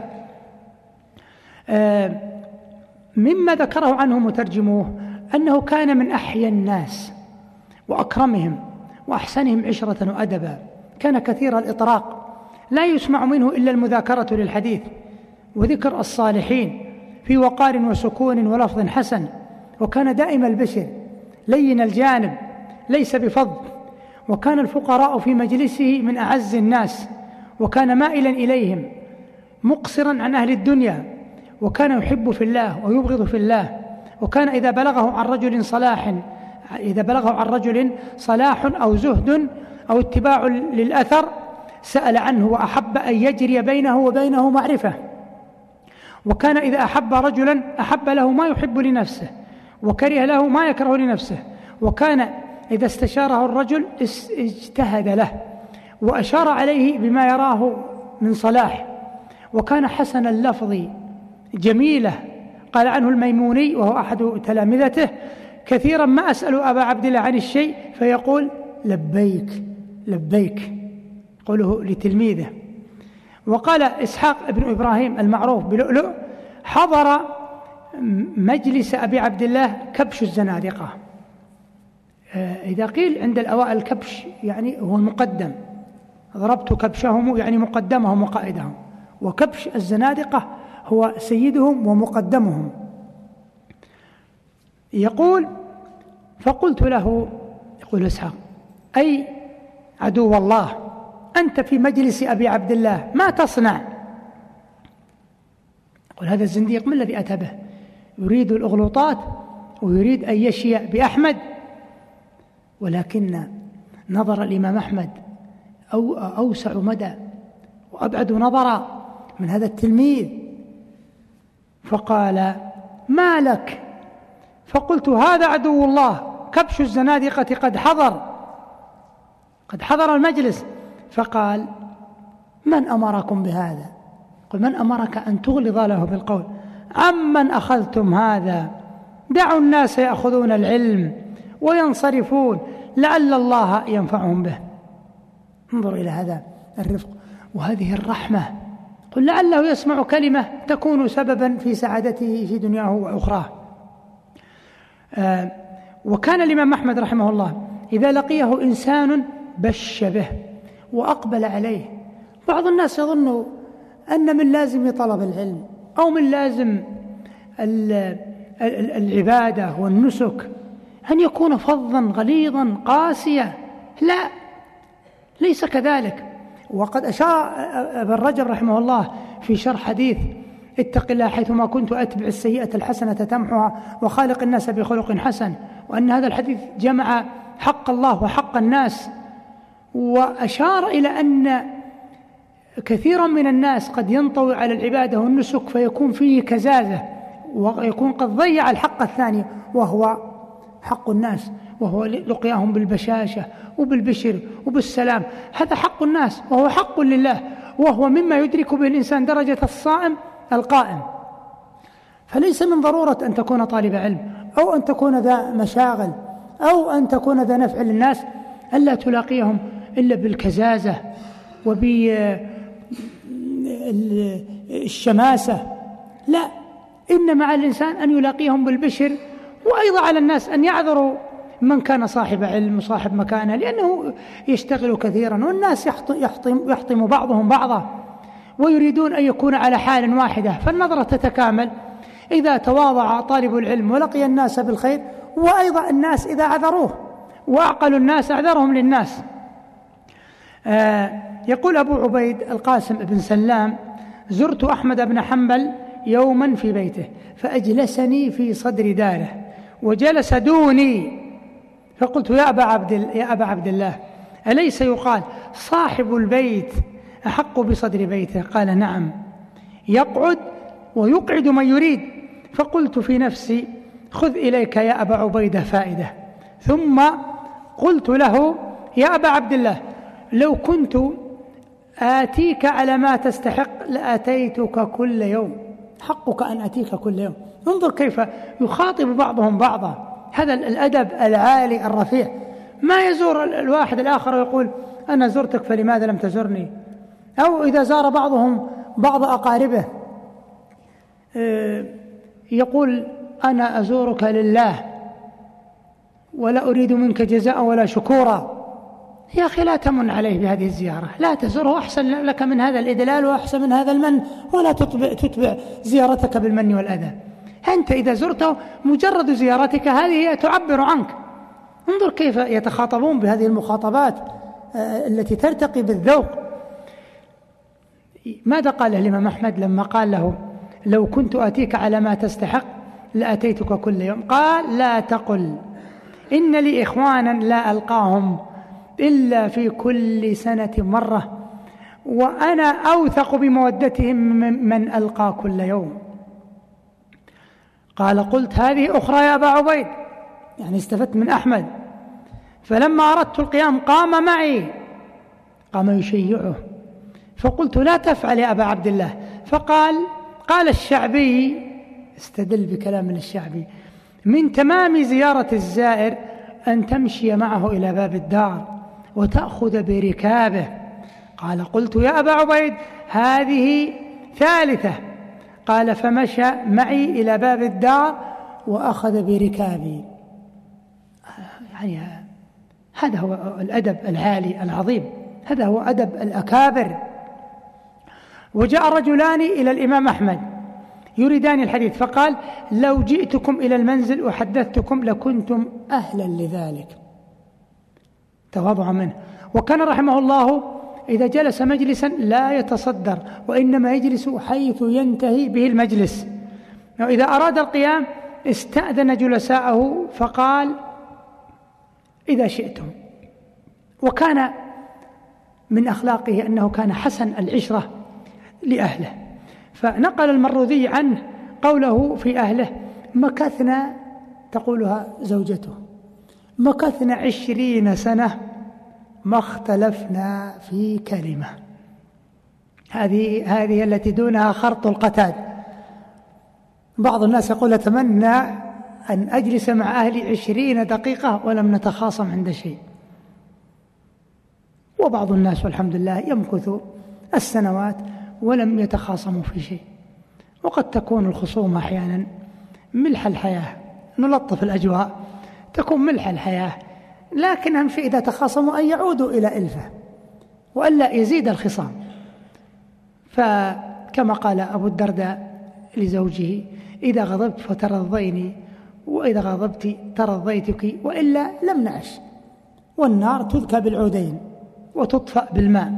مما ذكره عنه مترجموه أنه كان من أحيا الناس وأكرمهم وأحسنهم عشرة وأدبا، كان كثير الإطراق لا يسمع منه إلا المذاكرة للحديث وذكر الصالحين في وقار وسكون ولفظ حسن، وكان دائم البشر لين الجانب ليس بفظ، وكان الفقراء في مجلسه من أعز الناس، وكان مائلا إليهم مقصرا عن أهل الدنيا، وكان يحب في الله ويبغض في الله. وكان إذا بلغه عن رجل صلاح إذا بلغه عن رجل صلاح أو زهد أو اتباع للأثر سأل عنه وأحب أن يجري بينه وبينه معرفة. وكان إذا أحب رجلا أحب له ما يحب لنفسه وكره له ما يكره لنفسه. وكان إذا استشاره الرجل اجتهد له وأشار عليه بما يراه من صلاح. وكان حسن اللفظ جميلة، قال عنه الميموني وهو أحد تلامذته: كثيرا ما أسأل أبا عبد الله عن الشيء فيقول لبيك لبيك، قوله لتلميذه. وقال إسحاق بن إبراهيم المعروف بلؤلؤ: حضر مجلس أبي عبد الله كبش الزنادقة. إذا قيل عند الأوائل الكبش يعني هو المقدم، ضربت كبشهم يعني مقدمهم وقائدهم، وكبش الزنادقة هو سيدهم ومقدمهم. يقول: فقلت له، يقول إسحاق: أي عدو الله، أنت في مجلس أبي عبد الله ما تصنع؟ يقول: هذا الزنديق ما الذي أتى به؟ يريد الأغلوطات ويريد أن يشيع بأحمد. ولكن نظر الإمام أحمد أو أوسع مدى وأبعد نظرا من هذا التلميذ، فقال: ما لك؟ فقلت: هذا عدو الله كبش الزنادقة قد حضر قد حضر المجلس. فقال: من أمركم بهذا؟ قل: من أمرك أن تغلظ له بالقول؟ عمن أخذتم هذا؟ دعوا الناس يأخذون العلم وينصرفون لعل الله ينفعهم به. انظر إلى هذا الرفق وهذه الرحمة. قل: لعله يسمع كلمة تكون سببا في سعادته في دنياه وأخراه. آه وكان الإمام أحمد رحمه الله إذا لقيه إنسان بش به وأقبل عليه. بعض الناس يظن أن من لازم طلب العلم أو من لازم العبادة والنسك أن يكون فظا غليظا قاسيا. لا، ليس كذلك. وقد أشار ابن رجب رحمه الله في شرح حديث اتق الله حيثما كنت أتبع السيئة الحسنة تمحها وخالق الناس بخلق حسن، وأن هذا الحديث جمع حق الله وحق الناس. وأشار إلى أن كثيرا من الناس قد ينطوي على العبادة والنسك فيكون فيه كزازة ويكون قد ضيع الحق الثاني وهو حق الناس، وهو لقياهم بالبشاشة وبالبشر وبالسلام. هذا حق الناس وهو حق لله، وهو مما يدرك به الإنسان درجة الصائم القائم. فليس من ضرورة أن تكون طالب علم أو أن تكون ذا مشاغل أو أن تكون ذا نفع للناس ألا تلاقيهم إلا بالكزازة وبالشماسة. لا، إن مع الإنسان أن يلاقيهم بالبشر، وأيضا على الناس أن يعذروا من كان صاحب علم وصاحب مكانة، لأنه يشتغل كثيرا والناس يحطم, يحطم بعضهم بعضا ويريدون أن يكون على حال واحدة، فالنظرة تتكامل إذا تواضع طالب العلم ولقي الناس بالخير، وأيضا الناس إذا عذروه، وأعقل الناس أعذرهم للناس. آه يقول أبو عبيد القاسم بن سلام: زرت أحمد بن حنبل يوما في بيته فأجلسني في صدر داره وجلس دوني، فقلت: يا أبا عبد, يا أبا عبد الله، أليس يقال صاحب البيت أحق بصدر بيته؟ قال: نعم، يقعد ويقعد من يريد. فقلت في نفسي: خذ إليك يا أبا عبيدة فائدة. ثم قلت له: يا أبا عبد الله، لو كنت آتيك على ما تستحق لأتيتك كل يوم، حقك أن أتيك كل يوم. انظر كيف يخاطب بعضهم بعضا، هذا الأدب العالي الرفيع. ما يزور الواحد الآخر ويقول: أنا زرتك فلماذا لم تزرني؟ أو إذا زار بعضهم بعض أقاربه يقول: أنا أزورك لله ولا أريد منك جزاء ولا شكورا. يا أخي لا تمن عليه بهذه الزيارة، لا تزوره، أحسن لك من هذا الإدلال وأحسن من هذا المن، ولا تتبع, تتبع زيارتك بالمن والأذى. أنت إذا زرته مجرد زيارتك هذه هي تعبر عنك. انظر كيف يتخاطبون بهذه المخاطبات التي ترتقي بالذوق. ماذا قال الإمام أحمد لما قال له: لو كنت آتيك على ما تستحق لأتيتك كل يوم؟ قال: لا تقل إن لي إخوانا لا ألقاهم إلا في كل سنة مرة، وأنا أوثق بمودتهم من ألقى كل يوم. قال: قلت: هذه أخرى يا أبا عبيد، يعني استفدت من أحمد. فلما أردت القيام قام معي، قام يشيعه، فقلت: لا تفعل يا أبا عبد الله. فقال: قال الشعبي، استدل بكلام الشعبي: من تمام زيارة الزائر أن تمشي معه إلى باب الدار وتأخذ بركابه. قال: قلت: يا أبا عبيد، هذه ثالثة. قال: فمشى معي إلى باب الدار وأخذ بركابي. يعني هذا هو الأدب العالي العظيم، هذا هو أدب الأكابر. وجاء رجلان إلى الإمام أحمد يريدان الحديث، فقال: لو جئتكم إلى المنزل وحدثتكم لكنتم أهلا لذلك، تواضعا منه. وكان رحمه الله إذا جلس مجلسا لا يتصدر، وإنما يجلس حيث ينتهي به المجلس، وإذا أراد القيام استأذن جلساءه فقال: إذا شئتم. وكان من أخلاقه أنه كان حسن العشرة لأهله، فنقل المروذي عنه قوله في أهله: مكثنا، تقولها زوجته، مكثنا عشرين سنة ما اختلفنا في كلمة. هذه هذه التي دونها خرط القتاد. بعض الناس يقول: أتمنى أن أجلس مع أهلي عشرين دقيقة ولم نتخاصم عند شيء. وبعض الناس والحمد لله يمكث السنوات ولم يتخاصموا في شيء. وقد تكون الخصومة أحيانا ملح الحياة، نلطف الأجواء، تكون ملح الحياة، لكن أهم شيء إذا تخاصموا أن يعودوا إلى إلفة وألا يزيد الخصام. فكما قال أبو الدرداء لزوجه: إذا غضبت فترضيني، وإذا غضبت ترضيتك، وإلا لم نعش. والنار تذكى بالعودين وتطفأ بالماء.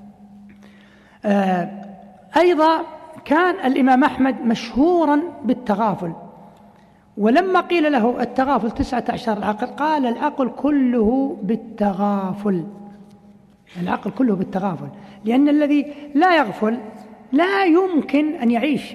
آه أيضا كان الإمام أحمد مشهورا بالتغافل، ولما قيل له التغافل تسعة عشر العقل، قال: العقل كله بالتغافل، العقل كله بالتغافل، لأن الذي لا يغفل لا يمكن أن يعيش.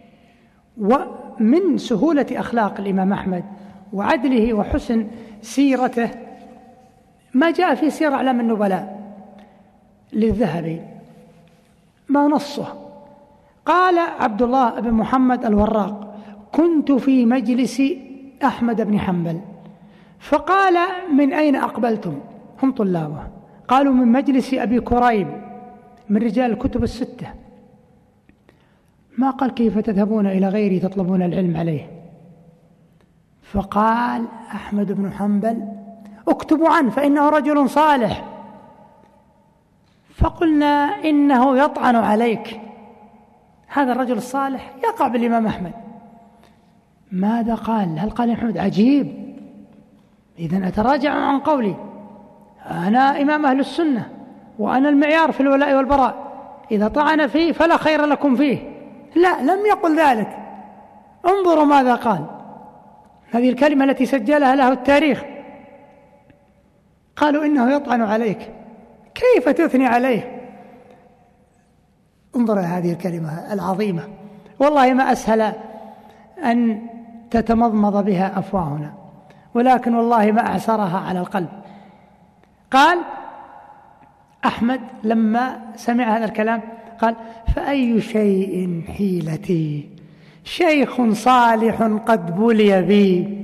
ومن سهولة أخلاق الإمام أحمد وعدله وحسن سيرته ما جاء في سير أعلام النبلاء للذهبي، ما نصه. قال عبد الله بن محمد الوراق: كنت في مجلس أحمد بن حنبل، فقال: من أين أقبلتم؟ هم طلابه. قالوا: من مجلس أبي كريب من رجال الكتب الستة. ما قال: كيف تذهبون إلى غيري تطلبون العلم عليه؟ فقال أحمد بن حنبل: اكتبوا عنه فإنه رجل صالح. فقلنا: إنه يطعن عليك، هذا الرجل الصالح يقع بالإمام أحمد. ماذا قال؟ هل قال محمد: عجيب، إذن أتراجع عن قولي، أنا إمام أهل السنة وأنا المعيار في الولاء والبراء، إذا طعن فيه فلا خير لكم فيه. لا، لم يقل ذلك. انظروا ماذا قال. هذه الكلمة التي سجلها له التاريخ، قالوا إنه يطعن عليك، كيف تثني عليه؟ انظر هذه الكلمة العظيمة، والله ما أسهل أن تتمضمض بها أفواهنا، ولكن والله ما أعسرها على القلب. قال أحمد لما سمع هذا الكلام قال: فأي شيء حيلتي، شيخ صالح قد بلي بي.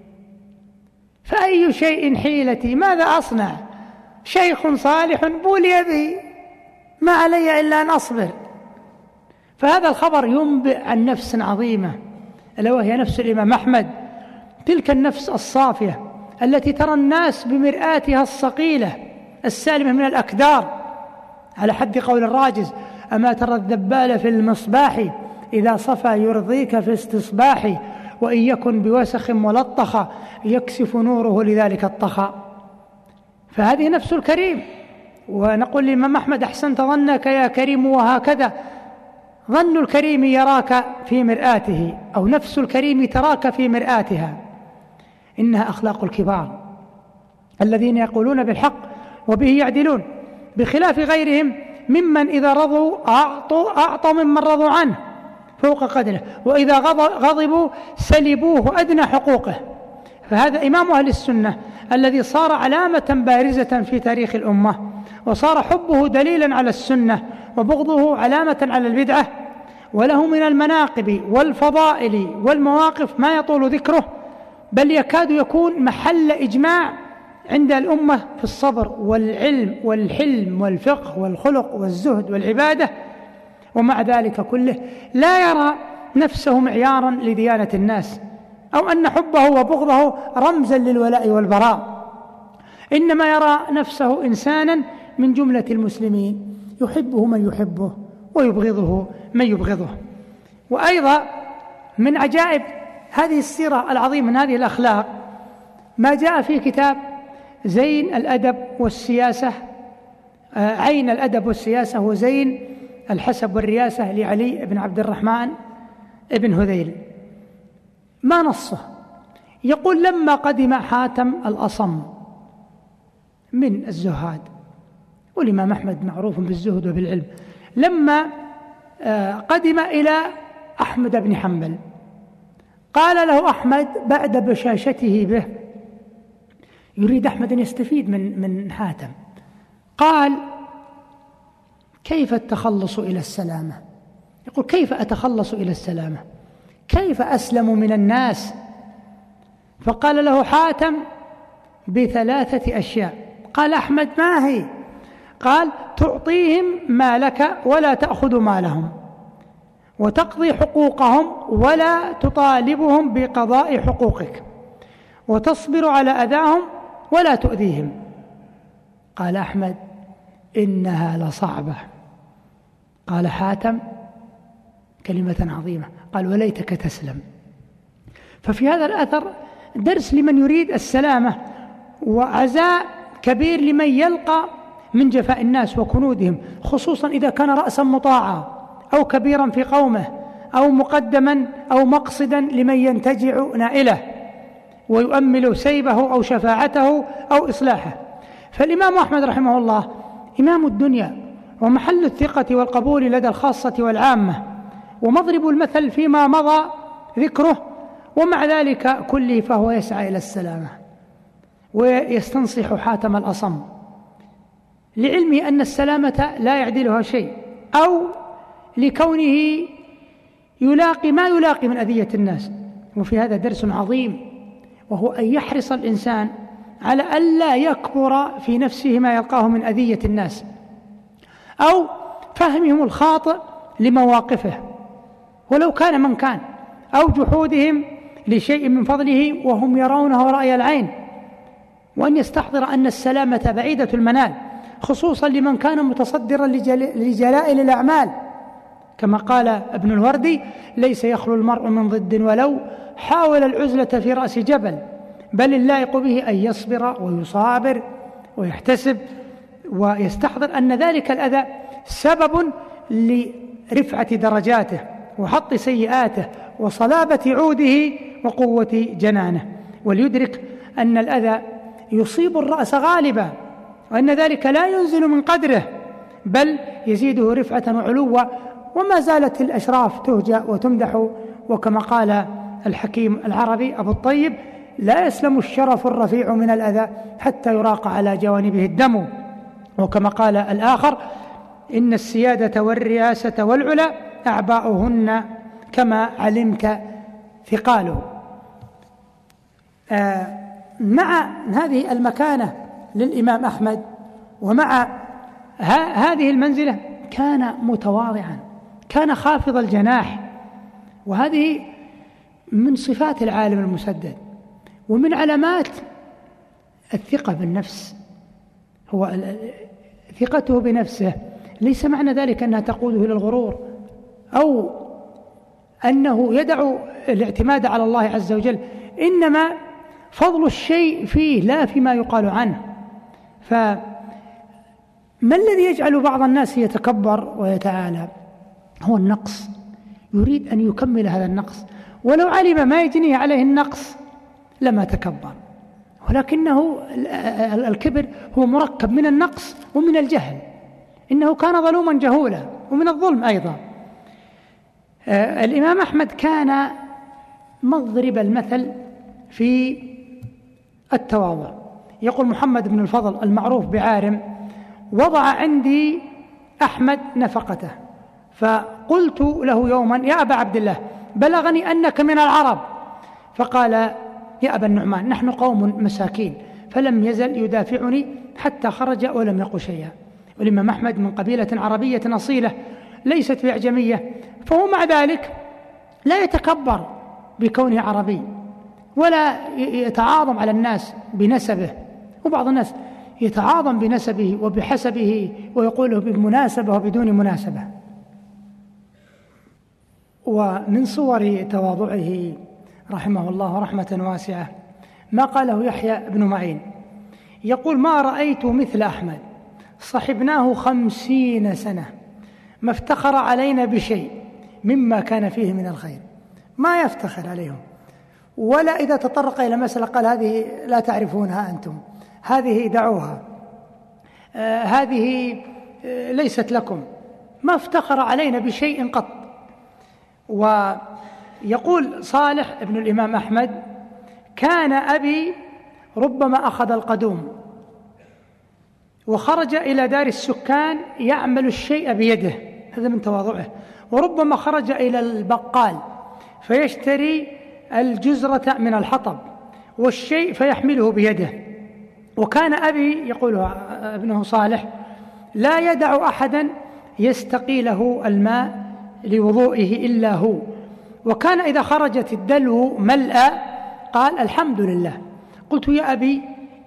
فأي شيء حيلتي، ماذا أصنع؟ شيخ صالح بلي بي، ما علي إلا أن أصبر. فهذا الخبر ينبئ عن نفس عظيمة، ألا وهي نفس الإمام أحمد، تلك النفس الصافية التي ترى الناس بمرآتها الصقيلة السالمة من الأكدار، على حد قول الراجز: أما ترى الذبال في المصباح إذا صفى يرضيك في استصباح، وإن يكن بوسخ ملطخ يكسف نوره لذلك الطخاء. فهذه نفس الكريم. ونقول للإمام أحمد: أحسنت ظنك يا كريم، وهكذا ظن الكريم يراك في مرآته، أو نفس الكريم تراك في مرآتها. إنها أخلاق الكبار الذين يقولون بالحق وبه يعدلون، بخلاف غيرهم ممن إذا رضوا أعطوا أعطوا ممن رضوا عنه فوق قدره، وإذا غضبوا سلبوه أدنى حقوقه. فهذا إمام أهل السنة الذي صار علامة بارزة في تاريخ الأمة، وصار حبه دليلا على السنة وبغضه علامة على البدعة، وله من المناقب والفضائل والمواقف ما يطول ذكره، بل يكاد يكون محل إجماع عند الأمة في الصبر والعلم والحلم والفقه والخلق والزهد والعبادة. ومع ذلك كله لا يرى نفسه معيارا لديانة الناس، أو أن حبه وبغضه رمزا للولاء والبراء، إنما يرى نفسه إنسانا من جملة المسلمين، يحبه من يحبه ويبغضه من يبغضه. وأيضا من عجائب هذه السيرة العظيمة من هذه الأخلاق ما جاء في كتاب زين الأدب والسياسة، عين الأدب والسياسة وزين الحسب والرياسة لعلي بن عبد الرحمن بن هذيل. ما نصه؟ يقول: لما قدم حاتم الأصم من الزهاد، والإمام أحمد معروف بالزهد وبالعلم، لما قدم إلى أحمد بن حنبل قال له أحمد بعد بشاشته به، يريد أحمد أن يستفيد من من حاتم، قال: كيف التخلص إلى السلامة؟ يقول: كيف أتخلص إلى السلامة؟ كيف أسلم من الناس؟ فقال له حاتم: بثلاثة أشياء. قال أحمد: ما هي؟ قال: تعطيهم مالك ولا تأخذ مالهم، وتقضي حقوقهم ولا تطالبهم بقضاء حقوقك، وتصبر على أذاهم ولا تؤذيهم. قال أحمد: إنها لصعبة. قال حاتم كلمة عظيمة، قال: وليتك تسلم. ففي هذا الأثر درس لمن يريد السلامة، وعزاء كبير لمن يلقى من جفاء الناس وكنودهم، خصوصا إذا كان رأسا مطاعا أو كبيرا في قومه أو مقدما أو مقصدا لمن ينتجع نائله ويؤمل سيبه أو شفاعته أو إصلاحه. فالإمام أحمد رحمه الله إمام الدنيا ومحل الثقة والقبول لدى الخاصة والعامة، ومضرب المثل فيما مضى ذكره، ومع ذلك كله فهو يسعى إلى السلامة ويستنصح حاتم الأصم، لعلمه أن السلامة لا يعدلها شيء، أو لكونه يلاقي ما يلاقي من أذية الناس. وفي هذا درس عظيم، وهو أن يحرص الإنسان على ألا يكبر في نفسه ما يلقاه من أذية الناس أو فهمهم الخاطئ لمواقفه ولو كان من كان، أو جحودهم لشيء من فضله وهم يرونه رأي العين، وأن يستحضر أن السلامة بعيدة المنال، خصوصا لمن كان متصدرا لجلائل الأعمال، كما قال ابن الوردي: ليس يخلو المرء من ضد ولو حاول العزلة في رأس جبل، بل اللائق به أن يصبر ويصابر ويحتسب ويستحضر أن ذلك الأذى سبب لرفعة درجاته وحط سيئاته وصلابة عوده وقوة جنانه، وليدرك أن الأذى يصيب الرأس غالبا، وأن ذلك لا ينزل من قدره بل يزيده رفعة وعلوا، وما زالت الأشراف تهجأ وتمدح. وكما قال الحكيم العربي أبو الطيب: لا يسلم الشرف الرفيع من الأذى حتى يراق على جوانبه الدم. وكما قال الآخر: إن السيادة والرياسة والعلا أعباؤهن كما علمت ثقاله. آه مع هذه المكانة للإمام أحمد ومع هذه المنزلة كان متواضعا، كان خافض الجناح، وهذه من صفات العالم المسدد ومن علامات الثقة بالنفس. هو ثقته بنفسه ليس معنى ذلك أنها تقوده إلى الغرور أو أنه يدع الاعتماد على الله عز وجل، إنما فضل الشيء فيه لا فيما يقال عنه. فما الذي يجعل بعض الناس يتكبر ويتعالى؟ هو النقص، يريد أن يكمل هذا النقص، ولو علم ما يجنيه عليه النقص لما تكبر، ولكنه الكبر هو مركب من النقص ومن الجهل، إنه كان ظلوما جهولا ومن الظلم أيضا. الإمام أحمد كان مضرب المثل في التواضع. يقول محمد بن الفضل المعروف بعارم: وضع عندي أحمد نفقته، فقلت له يوما: يا أبا عبد الله، بلغني أنك من العرب. فقال: يا أبا النعمان، نحن قوم مساكين. فلم يزل يدافعني حتى خرج ولم يقل شيئا. والإمام أحمد من قبيلة عربية أصيلة ليست بأعجمية، فهو مع ذلك لا يتكبر بكونه عربي ولا يتعاظم على الناس بنسبه. وبعض الناس يتعاظم بنسبه وبحسبه ويقوله بالمناسبة وبدون مناسبة. ومن صور تواضعه رحمه الله رحمة واسعة ما قاله يحيى بن معين، يقول: ما رأيت مثل أحمد، صحبناه خمسين سنة، ما افتخر علينا بشيء مما كان فيه من الخير، ما يفتخر عليهم، ولا إذا تطرق إلى مسألة قال: هذه لا تعرفونها أنتم، هذه دعوها، آه هذه آه ليست لكم، ما افتخر علينا بشيء قط. ويقول صالح ابن الإمام أحمد: كان أبي ربما أخذ القدوم وخرج إلى دار السكان يعمل الشيء بيده، هذا من تواضعه، وربما خرج إلى البقال فيشتري الجزرة من الحطب والشيء فيحمله بيده. وكان أبي، يقول ابنه صالح، لا يدع أحدا يستقي له الماء لوضوئه إلا هو، وكان إذا خرجت الدلو ملأ قال: الحمد لله. قلت: يا أبي،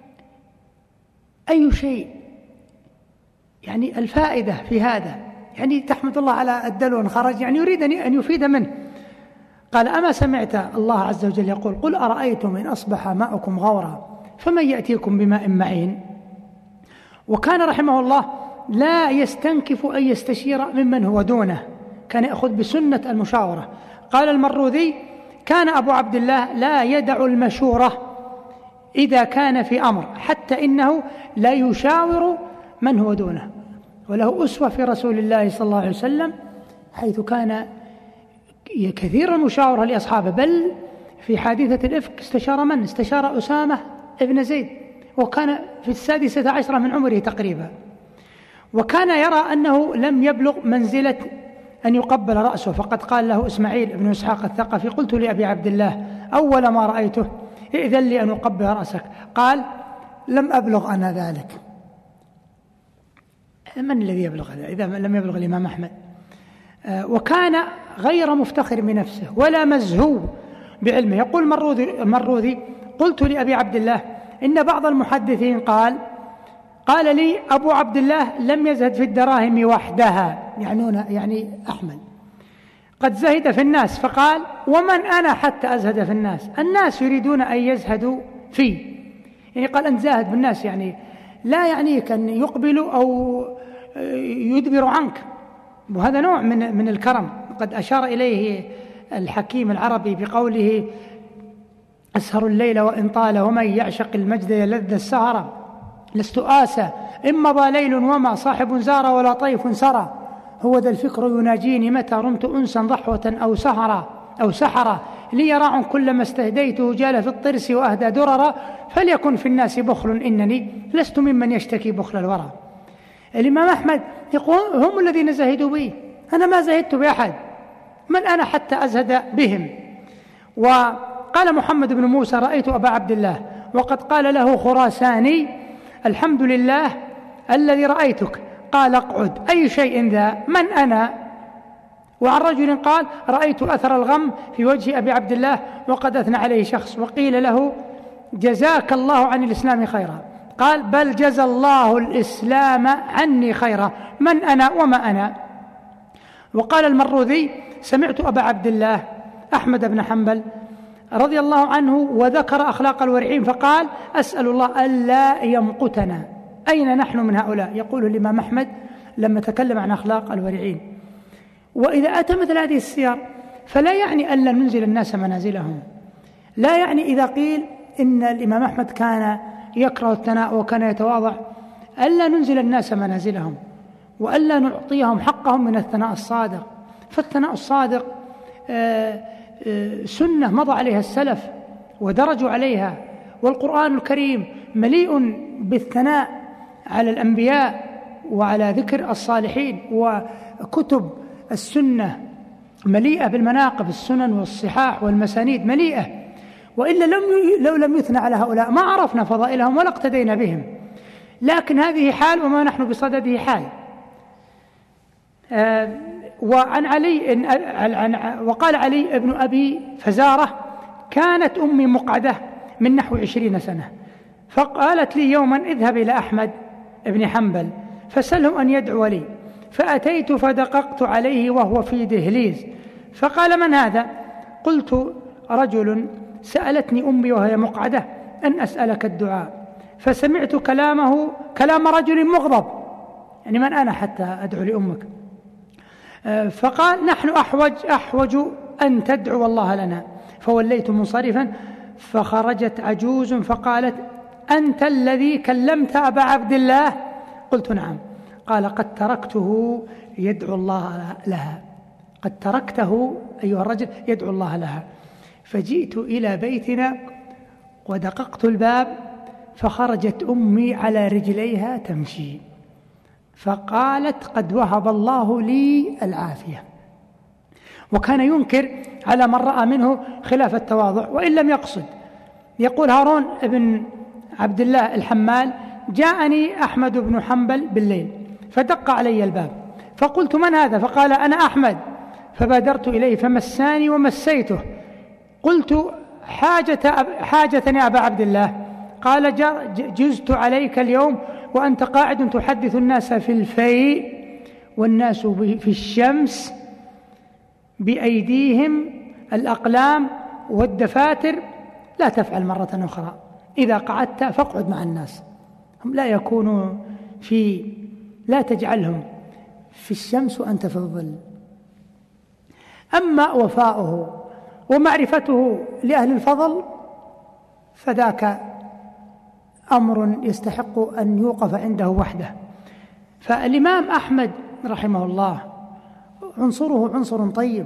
أي شيء يعني الفائدة في هذا؟ يعني تحمد الله على الدلو إن خرج، يعني يريد أن يفيد منه. قال: أما سمعت الله عز وجل يقول: قل أرأيتم إن أصبح ماؤكم غورا فمن يأتيكم بماء معين؟ وكان رحمه الله لا يستنكف أن يستشير ممن هو دونه، كان يأخذ بسنة المشاورة. قال المروذي: كان أبو عبد الله لا يدع المشورة إذا كان في أمر، حتى إنه لا يشاور من هو دونه. وله أسوة في رسول الله صلى الله عليه وسلم، حيث كان كثير المشاورة لأصحابه، بل في حادثة الإفك استشار من؟ استشار أسامة ابن زيد، وكان في السادسة عشرة من عمره تقريبا. وكان يرى أنه لم يبلغ منزلة أن يقبل رأسه، فقد قال له إسماعيل بن إسحاق الثقفي: قلت لأبي عبد الله أول ما رأيته: ائذن لي أن أقبل رأسك. قال: لم أبلغ أنا ذلك. من الذي يبلغ هذا إذا لم يبلغ الإمام أحمد؟ وكان غير مفتخر بنفسه ولا مزهو بعلمه. يقول المروذي, المروذي: قلت لأبي عبد الله إن بعض المحدثين قال قال لي أبو عبد الله لم يزهد في الدراهم وحدها، يعنون يعني أحمد، قد زهد في الناس. فقال: ومن أنا حتى أزهد في الناس؟ الناس يريدون أن يزهدوا فيه، يعني قال أنت زاهد بالناس، يعني لا يعنيك أن يقبل أو يدبر عنك، وهذا نوع من من الكرم. قد أشار إليه الحكيم العربي بقوله: أسهر الليل وإن طال، ومن يعشق المجد يلذ السهرة، لست آسى إن مضى ليل وما صاحب زار ولا طيف سرى، هو ذا الفكر يناجيني متى رمت أنسا ضحوة أو سهرا أو سحرا، لي راع كلما استهديته جال في الطرس وأهدى دررا، فليكن في الناس بخل إنني لست ممن يشتكي بخل الورى. الإمام أحمد يقول: هم الذين زهدوا بي، أنا ما زهدت بأحد، من أنا حتى أزهد بهم. وقال محمد بن موسى: رأيت أبا عبد الله وقد قال له خراساني: الحمد لله الذي رأيتك. قال: اقعد. أي شيء ذا؟ من أنا؟ وعن رجل قال: رأيت أثر الغم في وجه أبي عبد الله وقد أثنى عليه شخص، وقيل له: جزاك الله عن الإسلام خيرا. قال: بل جزى الله الإسلام عني خيرا. من أنا وما أنا؟ وقال المروذي: سمعت أبا عبد الله أحمد بن حنبل رضي الله عنه وذكر أخلاق الورعين فقال: أسأل الله ألا يمقتنا. أين نحن من هؤلاء؟ يقول الإمام أحمد لما تكلم عن أخلاق الورعين. وإذا أتى مثل هذه السير فلا يعني ألا ننزل الناس منازلهم، لا يعني إذا قيل إن الإمام أحمد كان يكره الثناء وكان يتواضع ألا ننزل الناس منازلهم وألا نعطيهم حقهم من الثناء الصادق. فالثناء الصادق سنة مضى عليها السلف ودرجوا عليها، والقرآن الكريم مليء بالثناء على الأنبياء وعلى ذكر الصالحين، وكتب السنة مليئة بالمناقب، السنن والصحاح والمسانيد مليئة. وإلا لم لو لم يثنى على هؤلاء ما عرفنا فضائلهم ولا اقتدينا بهم. لكن هذه حال وما نحن بصدده حال. آه وعن علي عن وقال علي بن أبي فزارة: كانت أمي مقعدة من نحو عشرين سنة، فقالت لي يوما: اذهب إلى أحمد بن حنبل فسله أن يدعو لي. فأتيت فدققت عليه وهو في دهليز، فقال: من هذا؟ قلت: رجل سألتني أمي وهي مقعدة أن أسألك الدعاء، فسمعت كلامه كلام رجل مغضب، يعني من أنا حتى أدعو لأمك؟ فقال: نحن أحوج أحوج أن تدعو الله لنا. فوليت منصرفا، فخرجت عجوز فقالت: أنت الذي كلمت أبا عبد الله؟ قلت: نعم. قال: قد تركته يدعو الله لها، قد تركته أيها الرجل يدعو الله لها. فجئت إلى بيتنا ودققت الباب، فخرجت أمي على رجليها تمشي، فقالت: قد وهب الله لي العافية. وكان ينكر على من رأى منه خلاف التواضع وإن لم يقصد. يقول هارون بن عبد الله الحمال: جاءني أحمد بن حنبل بالليل فدق علي الباب، فقلت: من هذا؟ فقال: أنا أحمد. فبادرت إليه فمساني ومسيته. قلت: حاجة أب... حاجتني أبا عبد الله. قال: جزت عليك اليوم وأنت قاعد تحدث الناس في الفيء والناس في الشمس بأيديهم الأقلام والدفاتر، لا تفعل مرة أخرى. إذا قعدت فاقعد مع الناس، هم لا يكونوا في لا تجعلهم في الشمس وأنت في الظل. أما وفاؤه ومعرفته لأهل الفضل فذاك أمر يستحق أن يوقف عنده وحده. فالإمام أحمد رحمه الله عنصره عنصر طيب،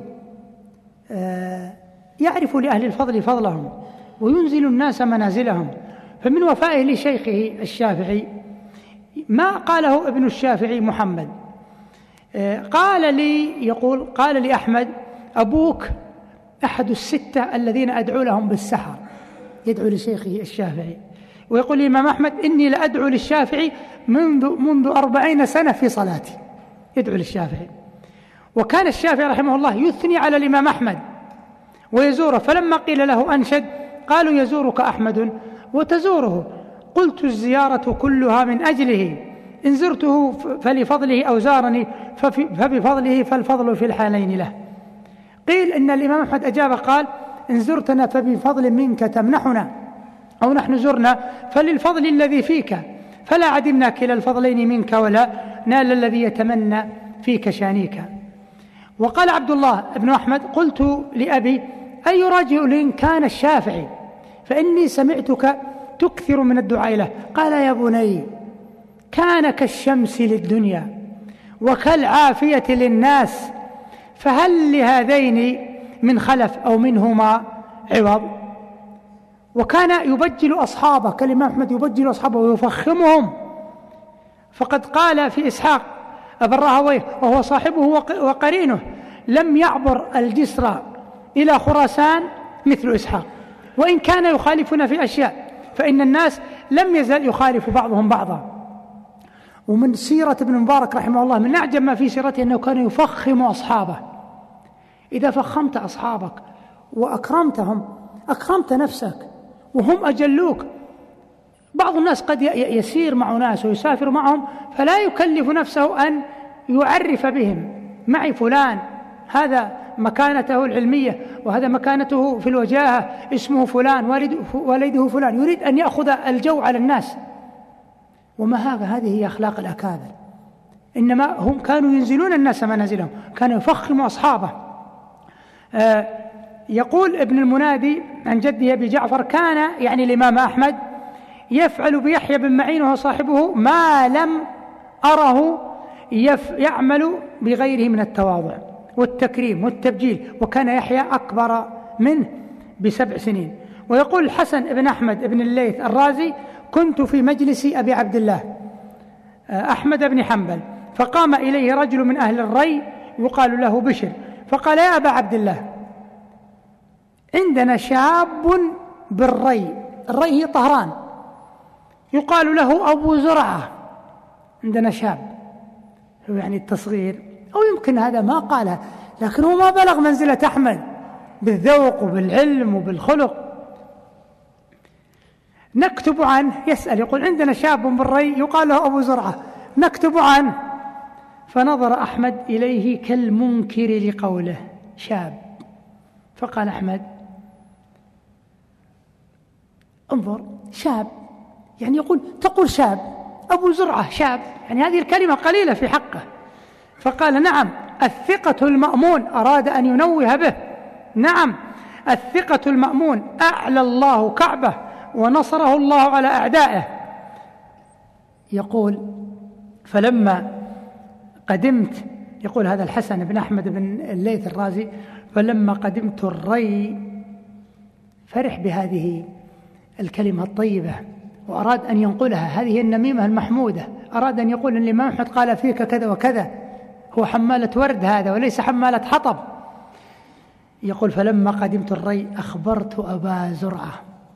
يعرف لأهل الفضل فضلهم وينزل الناس منازلهم. فمن وفائه لشيخه الشافعي ما قاله ابن الشافعي محمد، قال لي يقول قال لي أحمد: أبوك أحد الستة الذين أدعو لهم بالسحر، يدعو لشيخه الشافعي. ويقول لي الإمام أحمد: إني لأدعو للشافعي منذ منذ أربعين سنة في صلاتي، يدعو للشافعي. وكان الشافعي رحمه الله يثني على الإمام أحمد ويزوره، فلما قيل له أنشد قالوا: يزورك أحمد وتزوره. قلت: الزيارة كلها من أجله، إن زرته فلفضله أو زارني فبفضله، فالفضل في الحالين له. قيل إن الإمام أحمد أجاب قال: إن زرتنا فبفضل منك تمنحنا، أو نحن زرنا فللفضل الذي فيك. فلا عدمنا كلا الفضلين منك ولا نال الذي يتمنى فيك شانيك. وقال عبد الله بن أحمد: قلت لأبي: أي رجل كان الشافعي؟ فإني سمعتك تكثر من الدعاء له. قال: يا بني، كان كالشمس للدنيا وكالعافية للناس، فهل لهذين من خلف أو منهما عوض؟ وكان يبجل أصحابه، كالإمام أحمد يبجل أصحابه ويفخمهم. فقد قال في إسحاق أبا الراهويه وهو صاحبه وقرينه: لم يعبر الجسر إلى خراسان مثل إسحاق، وإن كان يخالفنا في أشياء فإن الناس لم يزل يخالف بعضهم بعضا. ومن سيرة ابن مبارك رحمه الله من أعجب ما في سيرته أنه كان يفخم أصحابه. إذا فخمت أصحابك وأكرمتهم أكرمت نفسك وهم أجلوك. بعض الناس قد يسير مع ناس ويسافر معهم فلا يكلف نفسه أن يعرف بهم: معي فلان، هذا مكانته العلمية وهذا مكانته في الوجاهة، اسمه فلان، والده فلان. يريد أن يأخذ الجو على الناس، وما هذا هذه هي أخلاق الأكابر. إنما هم كانوا ينزلون الناس منازلهم، كانوا يفخموا أصحابه. آه يقول ابن المنادي عن جده أبي جعفر: كان يعني الإمام أحمد يفعل بيحيى بن معين وهو صاحبه ما لم أره يعمل بغيره من التواضع والتكريم والتبجيل، وكان يحيى أكبر منه بسبع سنين. ويقول الحسن بن أحمد بن الليث الرازي: كنت في مجلس أبي عبد الله أحمد بن حنبل، فقام إليه رجل من أهل الري يقال له بشر، فقال: يا أبا عبد الله، عندنا شاب بالري، الري هي طهران، يقال له أبو زرعة، عندنا شاب. هو يعني التصغير، أو يمكن هذا ما قاله، لكن هو ما بلغ منزلة أحمد بالذوق وبالعلم وبالخلق. نكتب عنه، يسأل يقول: عندنا شاب بالري يقال له أبو زرعة، نكتب عنه. فنظر أحمد إليه كالمنكر لقوله شاب، فقال أحمد: انظر، شاب يعني يقول تقول شاب، أبو زرعة شاب، يعني هذه الكلمة قليلة في حقه. فقال: نعم، الثقة المأمون، أراد أن ينوه به. نعم، الثقة المأمون أعلى الله كعبه ونصره الله على أعدائه. يقول: فلما قدمت، يقول هذا الحسن بن أحمد بن الليث الرازي: فلما قدمت الري فرح بهذه الكلمة الطيبة وأراد أن ينقلها، هذه النميمة المحمودة. أراد أن يقول أن الإمام أحمد قال فيك كذا وكذا، هو حمالة ورد هذا وليس حمالة حطب. يقول: فلما قدمت الري أخبرت أبا زرعة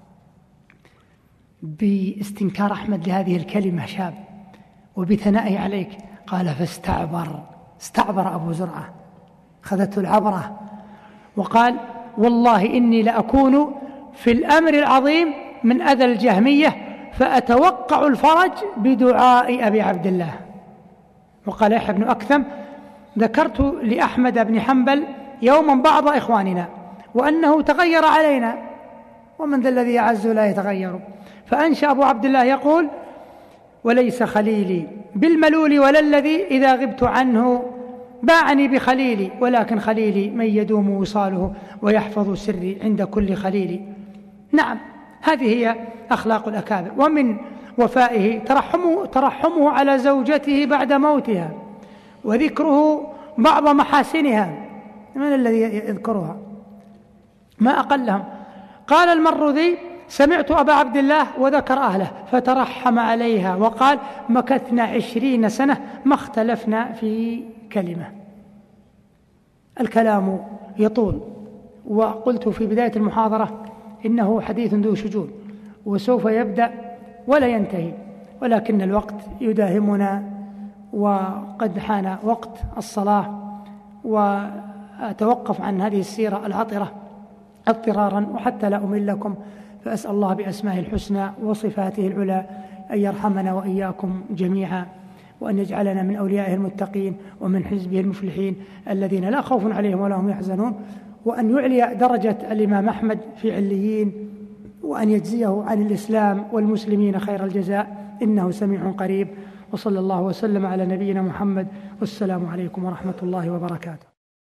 باستنكار أحمد لهذه الكلمة شاب وبثنائه عليك. قال: فاستعبر، استعبر أبو زرعة، أخذته العبرة، وقال: والله إني لأكون في الأمر العظيم من أذى الجهمية فأتوقع الفرج بدعاء أبي عبد الله. وقال يحيى بن أكثم: ذكرت لأحمد بن حنبل يوما بعض إخواننا وأنه تغير علينا، ومن ذا الذي يعز لا يتغير. فأنشأ أبو عبد الله يقول: وليس خليلي بالملول ولا الذي إذا غبت عنه باعني بخليلي، ولكن خليلي من يدوم وصاله ويحفظ سري عند كل خليل. نعم، هذه هي أخلاق الأكابر. ومن وفائه ترحمه, ترحمه على زوجته بعد موتها، وذكره بعض محاسنها. من الذي يذكرها؟ ما أقلهم. قال المروذي: سمعت أبا عبد الله وذكر أهله فترحم عليها وقال: مكثنا عشرين سنة ما اختلفنا في كلمة. الكلام يطول، وقلت في بداية المحاضرة إنه حديث ذو شجون وسوف يبدأ ولا ينتهي، ولكن الوقت يداهمنا وقد حان وقت الصلاة، وأتوقف عن هذه السيرة العطرة اضطرارا وحتى لا أملكم، فأسأل الله بأسمائه الحسنى وصفاته العلى أن يرحمنا وإياكم جميعا، وأن يجعلنا من أوليائه المتقين ومن حزبه المفلحين الذين لا خوف عليهم ولا هم يحزنون، وأن يعلي درجة الإمام أحمد في عليين، وأن يجزيه عن الإسلام والمسلمين خير الجزاء، إنه سميع قريب. وصلى الله وسلم على نبينا محمد، والسلام عليكم ورحمة الله وبركاته.